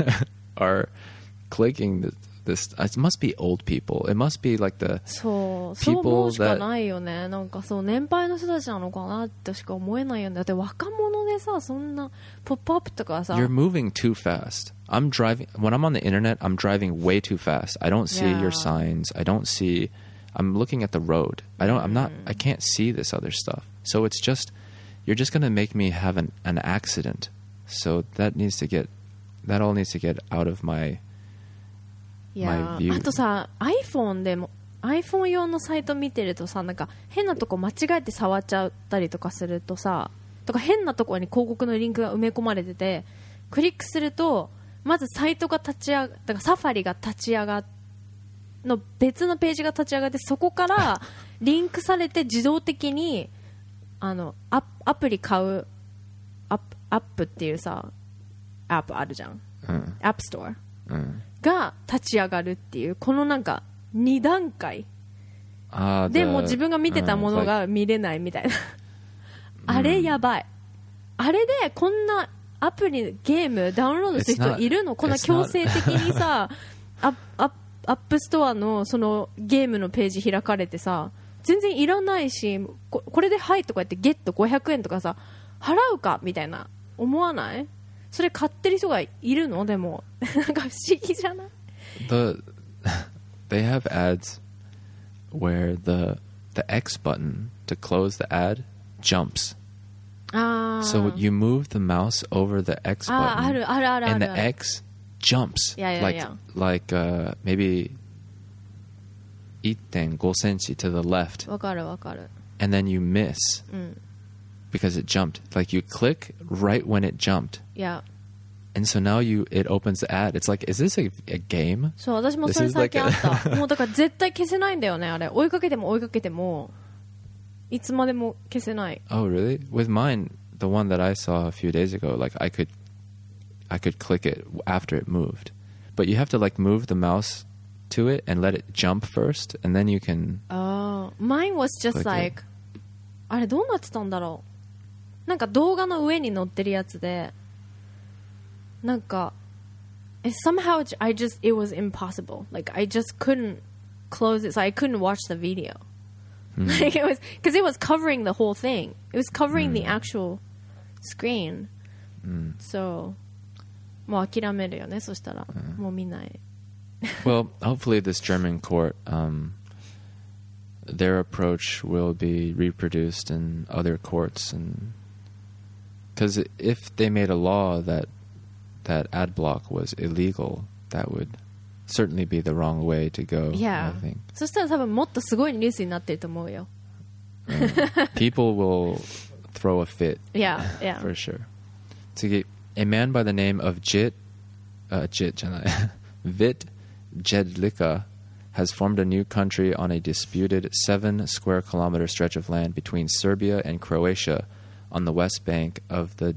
are clicking th- this. It must be old people. It must be like the そうそう people 思うしか that- ないよねなんかそう年配の人たちなのかなってしか思えないよねだって若者でさそんなポップアップとかさ you're moving too fast. I'm driving when I'm on the internet. I'm driving way too fast. I don't see Yeah. your signs. I don't see. I'm looking at the road. I don't. I'm not. I can't see this other stuff. So it's just you're just gonna make me have an an accident. So that needs to get. That all needs to get out of my. いや my view. あとさ iPhone でも iPhone 用のサイト見てるとさなんか変なとこ間違えて触っちゃったりとかするとさとか変なところに広告のリンクが埋め込まれててクリックするとまずサイトが立ち上がだからサファリが立ち上がの別のページが立ち上がってそこからリンクされて自動的にあの ア, アプリ買うアップアップっていうさアップあるじゃん、 うんアップストアうんが立ち上がるっていうこのなんかに段階 Ah, で the- もう自分が見てたもの uh, like- が見れないみたいなあれやばいあれでこんなアプリゲームダウンロードする It's 人 not- いるのこんな it's 強 not- 制的にさアップアップアップストアのそのゲームのページ開かれてさ全然いらないしここれではいとか言ってゲットごひゃくえんとかさ払うかみたいな思わないそれ買ってる人がいるのでもなんか不思議じゃない the they have ads where the the X button to close the ad jumps. あー So you move the mouse over the X あー button, あるあるあるあ and る the X jumps Yeah, yeah, like yeah. like uh, maybe one point five centimeters to the left, わかるわかる and then you miss うん because it jumped. Like you click right when it jumped, いや and so now you it opens the ad. It's like, is this a, a game? そう私もそれ This is 最近あっ like た a- もうだから絶対消せないんだよねあれ追いかけても追いかけてもいつまでも消せない Oh, really? With mine, the one that I saw a few days ago, like I could, I could click it after it moved, but you have to like move the mouse to it and let it jump first, and then you can. ああ Mine was just Click it. like あれどうなってたんだろうなんか動画の上に載ってるやつでなんか it somehow I just it was impossible like I just couldn't close it so I couldn't watch the video like it was because it was covering the whole thing it was covering the actual screen so もう諦めるよねそしたらもう見ない Well, hopefully, this German court, um, their approach will be reproduced in other courts, and because if they made a law that that ad block was illegal, that would certainly be the wrong way to go. Yeah. I think そしたら多分もっとすごいニュースになってると思うよ people will throw a fit. Yeah, yeah. For sure. Tsugi, a man by the name of Jit, uh, Jit, じゃない Vit Jedlicka has formed a new country on a disputed seven square kilometer stretch of land between Serbia and Croatia on the west bank of the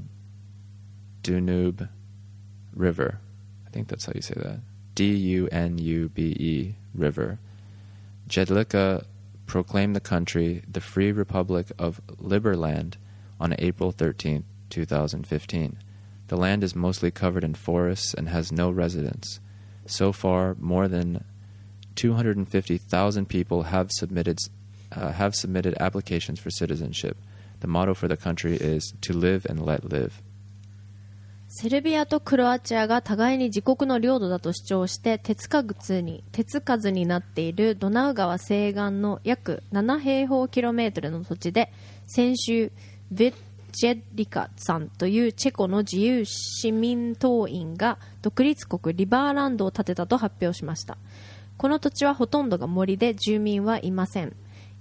Danube River. I think that's how you say that. D U N U B E River. Jedlicka proclaimed the country the Free Republic of Liberland on April thirteenth, twenty fifteen. The land is mostly covered in forests and has no residents. So far, more than two hundred fifty thousand people have submitted uh, have submitted applications for citizenship. The motto for the country is to live and let live. セルビアとクロアチアが互いに自国の領土だと主張して手つかずに手つかずになっているドナウ川西岸の約なな平方キロメートルの土地で先週ヴィッチェリカさんというチェコの自由市民党員が独立国リバーランドを建てたと発表しました。この土地はほとんどが森で住民はいません。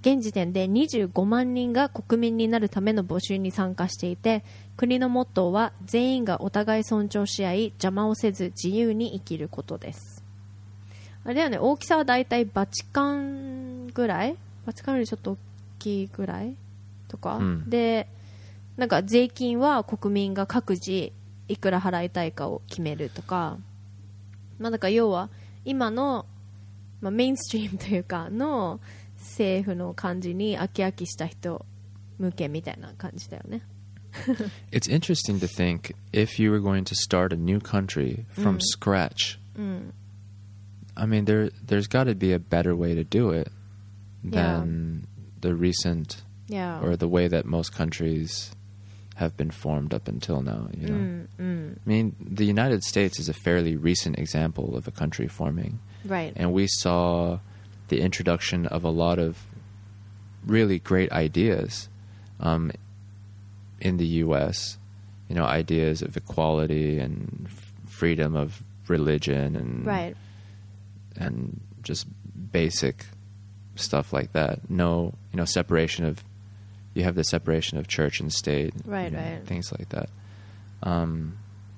現時点でにじゅうごまん人が国民になるための募集に参加していて、国のモットーは全員がお互い尊重し合い邪魔をせず自由に生きることです。あれだよね、大きさはだいたいバチカンぐらい、バチカンよりちょっと大きいぐらいとか、うん、でなんか税金は国民が各自いくら払いたいかを決めるとか、まあ、だから要は今の、まあ、メインストリームというかの政府の感じに飽き飽きした人向けみたいな感じだよね。 It's interesting to think if you were going to start a new country from、うん、scratch、うん、I mean there, there's got to be a better way to do it than、yeah. the recent、yeah. or the way that most countries have been formed up until now, you know. Mm, mm. I mean, the United States is a fairly recent example of a country forming. Right. And we saw the introduction of a lot of really great ideas um, in the U S, you know, ideas of equality and f- freedom of religion and right. and just basic stuff like that. No, you know, separation of You have the separation of church and state, right, you know, right. things like that. Um,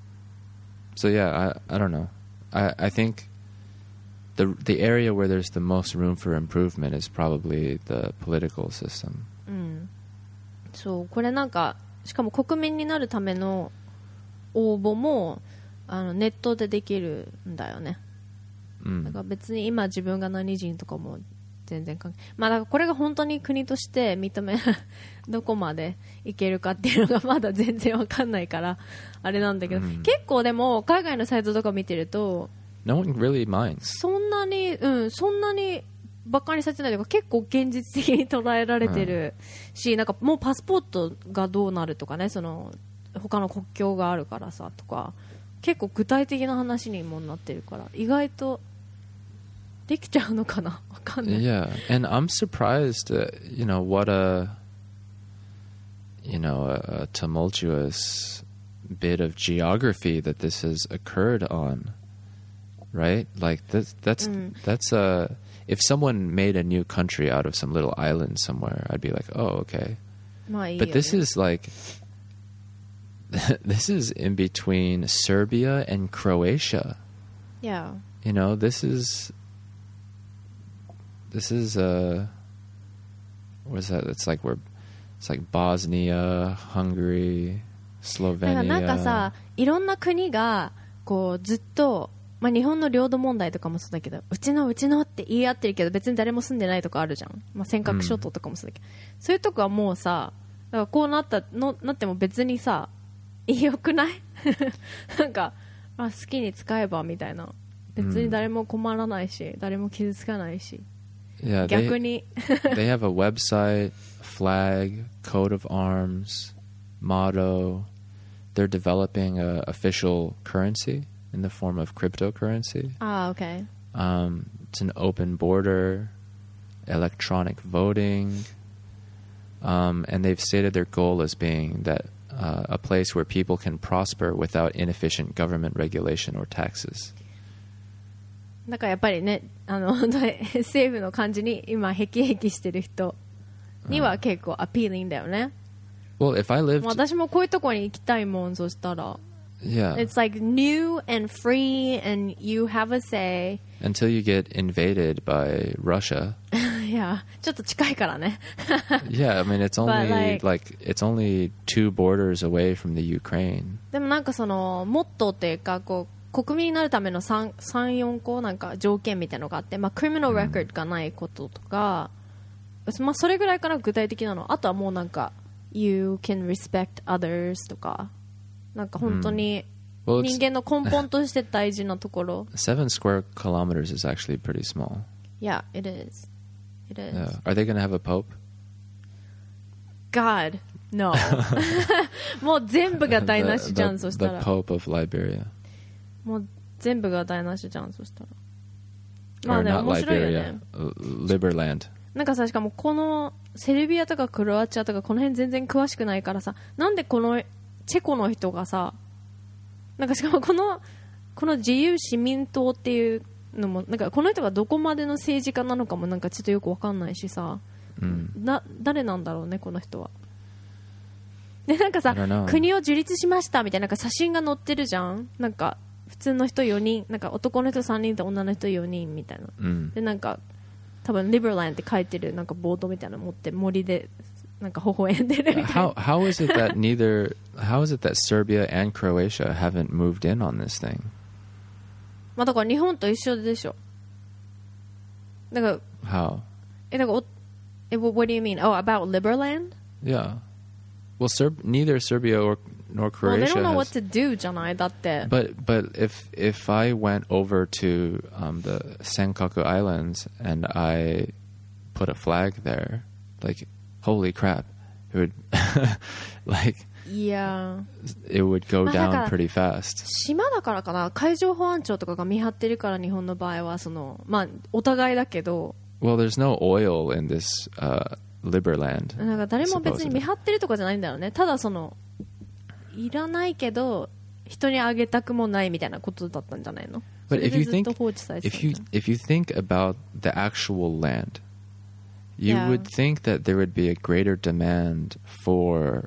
so yeah, I I don't know. I I think the the area where there's the most room for improvement is probably the political system. うん。そう、これなんかしかも国民になるための応募もあのネットでできるんだよね。うん。だから別に今自分が何人とかも全然関係、まあだからこれが本当に国として認めどこまでいけるかっていうのがまだ全然わかんないからあれなんだけど、うん、結構でも海外のサイトとか見てると No one really minds. そんなにうんそんなにバカにされてないとか結構現実的に捉えられてるし、うん、なんかもうパスポートがどうなるとかね、その他の国境があるからさとか結構具体的な話にもなってるから意外とできちゃうのかな、わかんない。 Yeah, and I'm surprised that, you know, what a, you know, a, a tumultuous bit of geography that this has occurred on, right? Like that's that's mm. that's a if someone made a new country out of some little island somewhere, I'd be like, oh, okay. But this is like this is in between Serbia and Croatia. Yeah. You know, this is. This is uh, what is that? It's like we're, it's like Bosnia, Hungary, Slovenia. なんかさ、いろんな国がこうずっと、まあ日本の領土問題とかもそうだけど、うちのうちのって言い合ってるけど別に誰も住んでないとこあるじゃん。まあ尖閣諸島とかもそうだけど、うん、そういうとこはもうさ、だからこうなったのなっても別にさ、良くない？なんか、まあ、好きに使えばみたいな。別に誰も困らないし、うん、誰も傷つかないし。 Yeah, they, they have a website, flag, coat of arms, motto. They're developing a official currency in the form of cryptocurrency. Ah, okay. Um, it's an open border, electronic voting, um, and they've stated their goal as being that uh, a place where people can prosper without inefficient government regulation or taxes. だからやっぱりね、あの政府の感じに今へきへきしてる人には結構アピーリングだよね。 Well, if I lived... 私もこういうところに行きたいもん、そしたら。 Yeah. It's like new and free and you have a say. Until you get invaded by Russia. Yeah, ちょっと近いからね。 Yeah, I mean it's only like, like it's only two borders away from the Ukraine. でもなんかそのモットーっていうかこう国民になるための 3, 3、よん個なんか条件みたいなのがあって、まあ、クリミナルレコードがないこととか、うんまあ、それぐらいから具体的なの。あとはもうなんか You can respect others とかなんか本当に人間の根本として大事なところ。 Seven square kilometers is actually pretty small. Yeah, it is. It is. Yeah. Are they going to have a pope? God, no. もう全部が台無しじゃん、 the, そしたら。 The Pope of Liberia. もう全部が台無しじゃん、そしたら。まあね、面白いよね。 Liberland. なんかさ、しかもこのセルビアとかクロアチアとかこの辺全然詳しくないからさ、なんでこのチェコの人がさ、なんかしかもこのこの自由市民党っていうのもなんかこの人がどこまでの政治家なのかもなんかちょっとよくわかんないしさ、 な誰なんだろうねこの人は。でなんかさ I don't know. 国を樹立しましたみたいな、なんか写真が載ってるじゃん。なんか普通の人よにん、なんか男の人さんにんと女の人よにんみたいな、 うん、 でなんか多分 Liberland って書いてるなんかボードみたいなの持って森でなんか微笑んでるみたいな。 how, how is it that neither how is it that Serbia and Croatia haven't moved in on this thing? まあだから日本と一緒でしょ。だから How? えだからおえ what do you mean? Oh, about Liberland? Yeah. Well, Serb neither Serbia or nor Well, they Croatia don't know what has, to do じゃないだって。 but but if if I went over to um, the Senkaku Islands and I put a flag there, like holy crap, it would like いや it would go まあだから down pretty fast. 島だからかな、海上保安庁とかが見張ってるから、日本の場合はそのまあお互いだけど、 Well, there's no oil in this uh, Liberland. なんか誰も別に見張ってるとかじゃないんだよね。ただそのいらないけど人にあげたくもないみたいなことだったんじゃないの。 But if you それでずっと think 放置されてたん if じゃ you ん。 if you think about the actual land, you Yeah. would think that there would be a greater demand for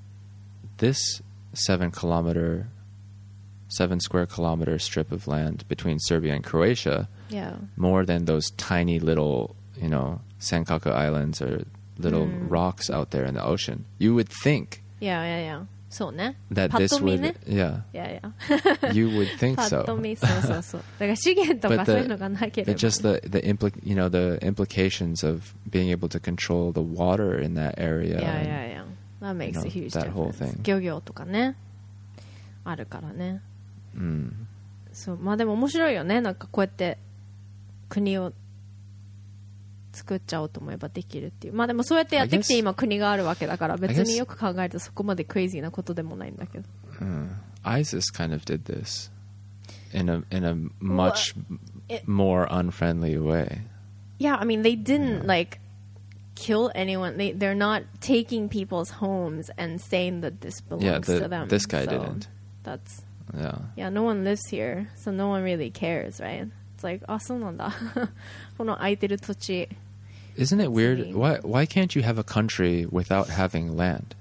this seven kilometer, seven square kilometer strip of land between Serbia and Croatia Yeah. more than those tiny little, you know, Senkaku Islands or little Mm. rocks out there in the ocean. You would think いやいやいや、そうね。 that パッ this と見 would, ね。 yeah, いやいや。 you would think パッと so. 見、そうそうそう。だから資源と But か the- そういうのがなけれ But ば。 just the the impli- you know the implications of being able to control the water in that area. いやい and- やいや。That makes a You know, huge that whole difference. thing. 漁業とかね。あるからね。 Mm. そう、まあでも面白いよね。なんかこうやって国を作っちゃおうと思えばできるっていう。まあでもそうやってやってきて I guess- 今国があるわけだから、別 I に guess- よく考えるとそこまでクレイジーなことでもないんだけど。 Uh, ISIS kind of did this in a in a much it- more unfriendly way. Yeah, I mean they didn't like kill anyone. They they're not taking people's homes and saying that this belongs Yeah, the- to them. this guy So didn't. That's Yeah. yeah, no one lives here, so no one really cares, right? It's like, あ、そうなんだ。この空いてる土地。 Isn't it That's weird? neat. Why why can't you have a country without having land?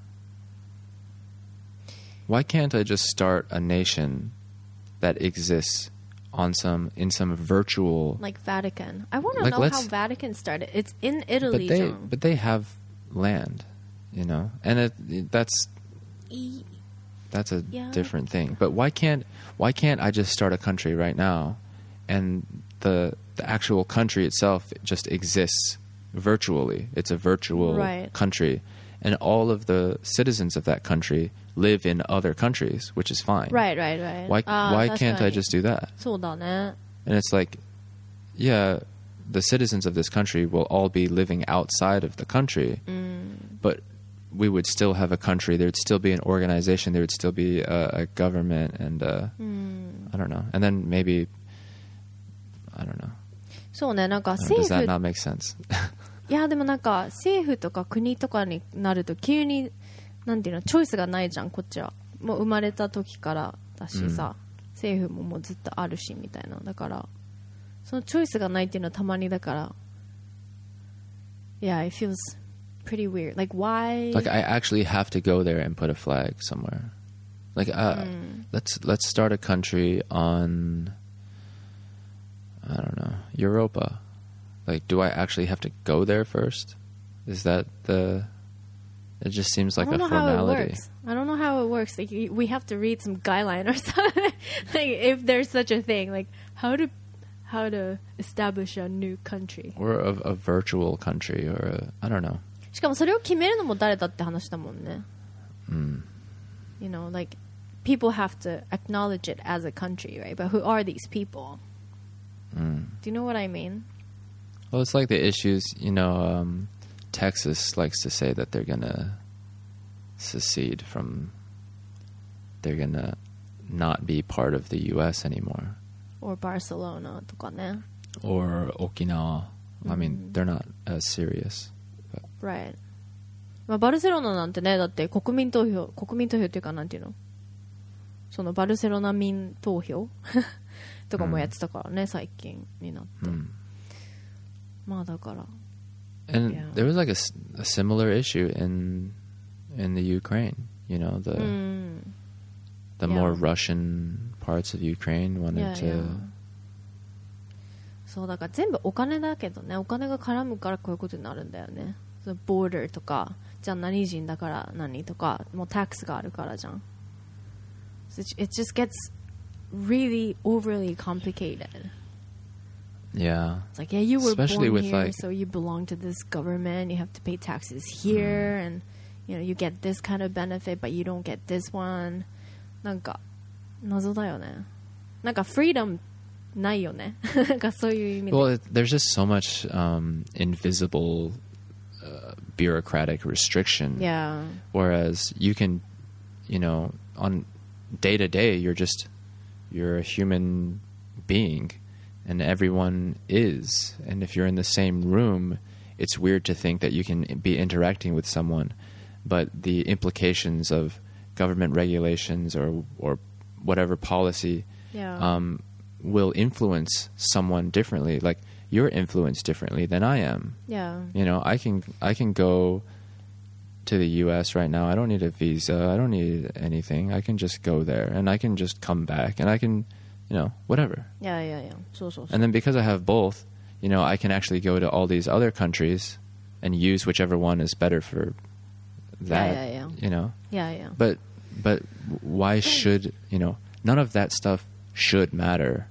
Why can't I just start a nation that exists on some in some virtual? Like Vatican. I want to Like, know how let's- Vatican started. It's in But Italy, they John. but they have land, you know, and it, that's E- that's a Yeah. different thing. But why can't why can't I just start a country right now, and the the actual country itself just exists virtually? It's a virtual Right. country, and all of the citizens of that country live in other countries, which is fine. Right, right, right. Why あー why can't 確か I に just do that? そうだね。 And it's like, yeah, the citizens of this country will all be living outside of the country, but we would still have a country. There would still be an organization. There would still be a, a government, and uh, I don't know. And then maybe, I don't know. そうね、なんか I don't know, 政 Does that 府 not make sense? いやでもなんか政府とか国とかになると急になんていうのチョイスがないじゃん。こっちはもう生まれた時からだしさ、政府ももうずっとあるしみたいな。だからそのチョイスがないっていうのはたまにだから Yeah, it feels pretty weird. Like why Like I actually have to go there and put a flag somewhere. Like uh, let's let's start a country on, I don't know, Europa. Like, do I actually have to go there first? Is that the? It just seems like I a don't know how it formality. works. I don't know how it works. Like y- we have to read some guideline or something. Like if there's such a thing, like how to how to establish a new country. Or a, a virtual country, or a, I don't know. しかもそれを決めるのも誰だって話だもんね。 Mm. You know, like people have to acknowledge it as a country, right? But who are these people? Mm. Do you know what I mean? Well, it's like the issues. You know, um, Texas likes to say that they're gonna secede from. They're gonna not be part of the U S anymore. Or Barcelona とかね。 Or Okinawa. I mean, they're not as serious. Right. まあ、バルセロナなんてね、だって国民投票、国民投票っていうかなんていうのそのバルセロナ民投票とかもやってたからね、最近になって。 Mm. まあだから、 And Yeah. there was like a, s- a similar issue in in the Ukraine. You know, the うん the Yeah. more Russian parts of Ukraine wanted Yeah, to. yeah. そうだから全部お金だけどね、お金が絡むからこういうことになるんだよね。そのボーダーとか、じゃあ何人だから何とか、もうタックスがあるからじゃん。So it it just gets really overly complicated. Yeah. It's like, yeah, you were Especially born with, here, like- so you belong to this government. You have to pay taxes here, and you know you get this kind of benefit, but you don't get this one. なんか謎だよね。なんか freedom ないよね。なんかそういう意味で。 Well, it, there's just so much um, invisible uh, bureaucratic restriction. Yeah. Whereas you can, you know, on day to day, you're just you're a human being, and everyone is. And if you're in the same room, it's weird to think that you can be interacting with someone, but the implications of government regulations or or whatever policy Yeah. um, will influence someone differently. Like you're influenced differently than I am. yeah. You know, I can I can go to the U S right now. I don't need a visa. I don't need anything. I can just go there and I can just come back and I can, you know, whatever. Yeah, yeah, yeah. そうそうそう。 And then because I have both, you know, I can actually go to all these other countries and use whichever one is better for that. Yeah, yeah, yeah. You know, Yeah, yeah. but but why should you know? None of that stuff should matter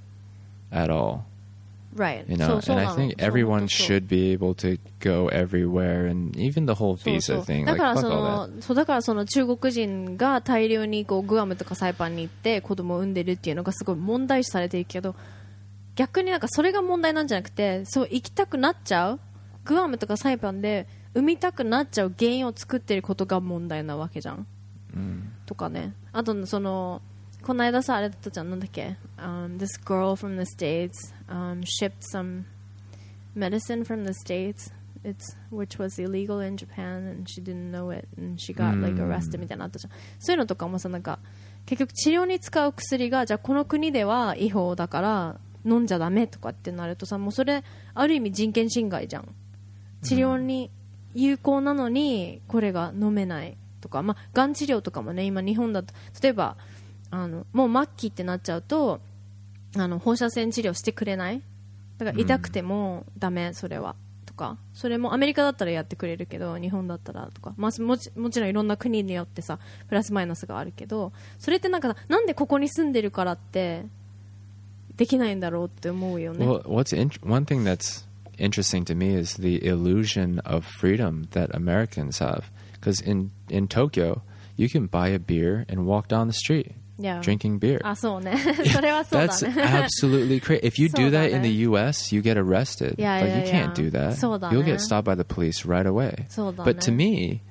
at all. Right. You そ know, うそう and な I の。 think everyone そうそう should be able to go everywhere, and even the whole そうそ visa う thing. だ Like から fuck そ all の that. そうだからその中国人が大量にこうグアムとかサイパンに行って子供を産んでるっていうのがすごい問題視されてるけど、逆になんかそれが問題なんじゃなくて、そう行きたくなっちゃうグアムとかサイパンで産みたくなっちゃう原因を作ってることが問題なわけじゃん。とかね。あとそのこの間さあれだったじゃん、なんだっけ、um, This girl from the States、um, shipped some medicine from the States, it's which was illegal in Japan and she didn't know it and she got like arrested みたいなのあったじゃん。そういうのとかもさ、なんか結局治療に使う薬がじゃあこの国では違法だから飲んじゃダメとかってなるとさ、もうそれある意味人権侵害じゃん。治療に有効なのにこれが飲めないとか、まあがん治療とかもね、今日本だと例えばあのもう末期ってなっちゃうとあの放射線治療してくれない、だから痛くてもダメ、それはとか、それもアメリカだったらやってくれるけど日本だったらとか、まあ、もち、もちろんいろんな国によってさプラスマイナスがあるけど、それってなんかなんでここに住んでるからってできないんだろうって思うよね。 Well, what's in- one thing that's interesting to me is the illusion of freedom that Americans have. Because in in Tokyo, you can buy a beer and walk down the street Yeah. drinking beer. あ、そうね。それはそうだ That's ね。 absolutely crazy. If you do that in the そうだね。 U S, you get arrested. Yeah, but yeah, you can't yeah. do that. そうだね。 You'll get stopped by the police right away. そうだね。 But to me,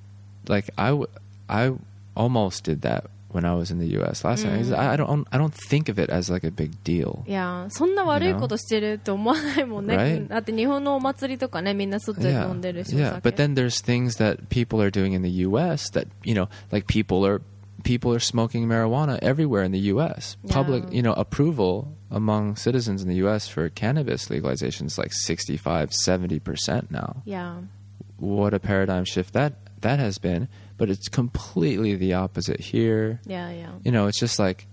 like I, w- I almost did that when I was in the U S last time. I, I don't, I don't think of it as like a big deal. いやそんな悪いことしてるって思わないもんね。 Right? だって日本のお祭りとかね、みんな外で飲んでるし、 yeah. お酒 But then there's things that people are doing in the U S that, you know, like people are people are smoking marijuana everywhere in the U S. Yeah. Public, you know, approval among citizens in the U S for cannabis legalization is like sixty-five, seventy percent now. Yeah. What a paradigm shift that that has been, but it's completely the opposite here. Yeah, yeah. You know, it's just like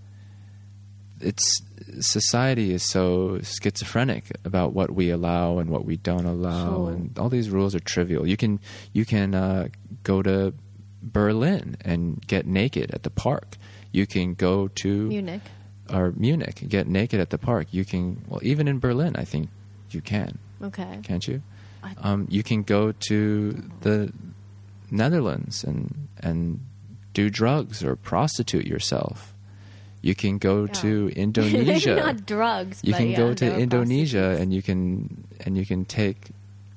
it's society is so schizophrenic about what we allow and what we don't allow, So- and all these rules are trivial. You can you can uh, go to Berlin and get naked at the park. You can go to Munich. or Munich and get naked at the park. You can, well, even in Berlin, I think you can, Okay. can't you? I- Um, you can go to the Netherlands and and do drugs or prostitute yourself. You can go Yeah. to Indonesia. Not drugs. You but can yeah, go there to are Indonesia prostitutes. and you can and you can take,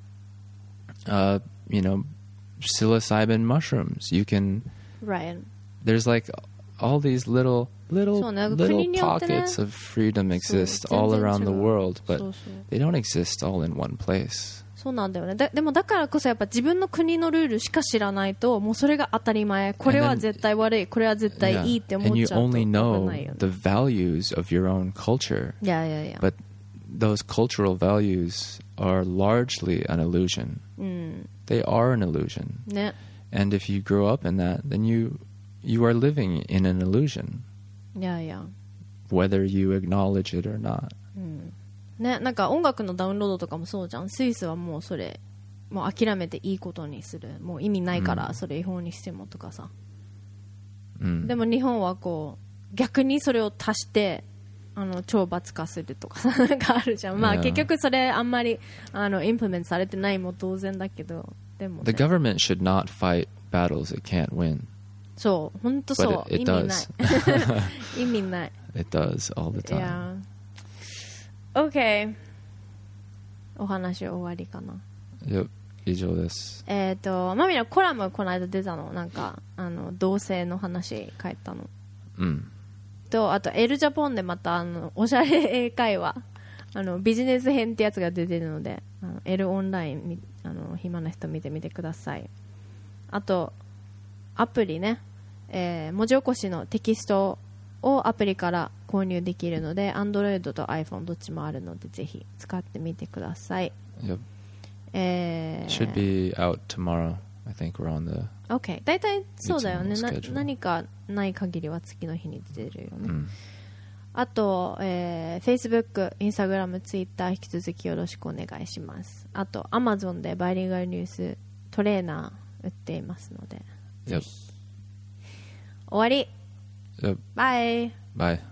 uh, you know, psilocybin mushrooms. You can. Right. There's like all these little little そうね、 little 国によってね、 pockets of freedom exist そう、 all 全然 around the 違う。 world, but そうそう they don't exist all in one place. そうなんだよね。だでもだからこそやっぱ自分の国のルールしか知らないと、もうそれが当たり前。これは絶対悪い、これは絶対 Yeah. いいって思 And っ you ちゃうと危 only な know いよね。 the values of your own culture, いやいやいや。 but those cultural values are largely an illusion. うん、 They are an illusion. ね。 And if you grow up in that, then you you are living in an illusion, いやいや。 whether you acknowledge it or not. うん。ね、なんか音楽のダウンロードとかもそうじゃん。スイスはもうそれ、もう諦めていいことにする。もう意味ないから、それ違法にしてもとかさ。 うん、 でも日本はこう、逆にそれを足して、あの懲罰化するとかさなんかあるじゃん。まあ Yeah. 結局それあんまりあのインプメントされてないも当然だけど、でも、ね、 The government should not fight battles it can't win. そう本当そう But it, it 意味ない意味ない。 It does all the time. Yeah. OK お話終わりかな。 Yep. 以上です。 えっ、ー、とマミのコラムこの間出たのなんかあの同性の話書いたの。 うんとあとエルジャポンでまたあのおしゃれ英会話あのビジネス編ってやつが出てるのであの L オンラインあの暇な人見てみてください。あとアプリね、えー、文字起こしのテキストをアプリから購入できるので Android と iPhone どっちもあるのでぜひ使ってみてください。 Yep. えー、 Should be out tomorrow. I think we're on the OK だいたいそうだよね。な何かない限りは次の日に出てるよね、うん、あと、えー、Facebook、Instagram、Twitter 引き続きよろしくお願いします。あと Amazon でバイリンガルニューストレーナー売っていますので、 Yep. 終わり、 Yep. バイバイ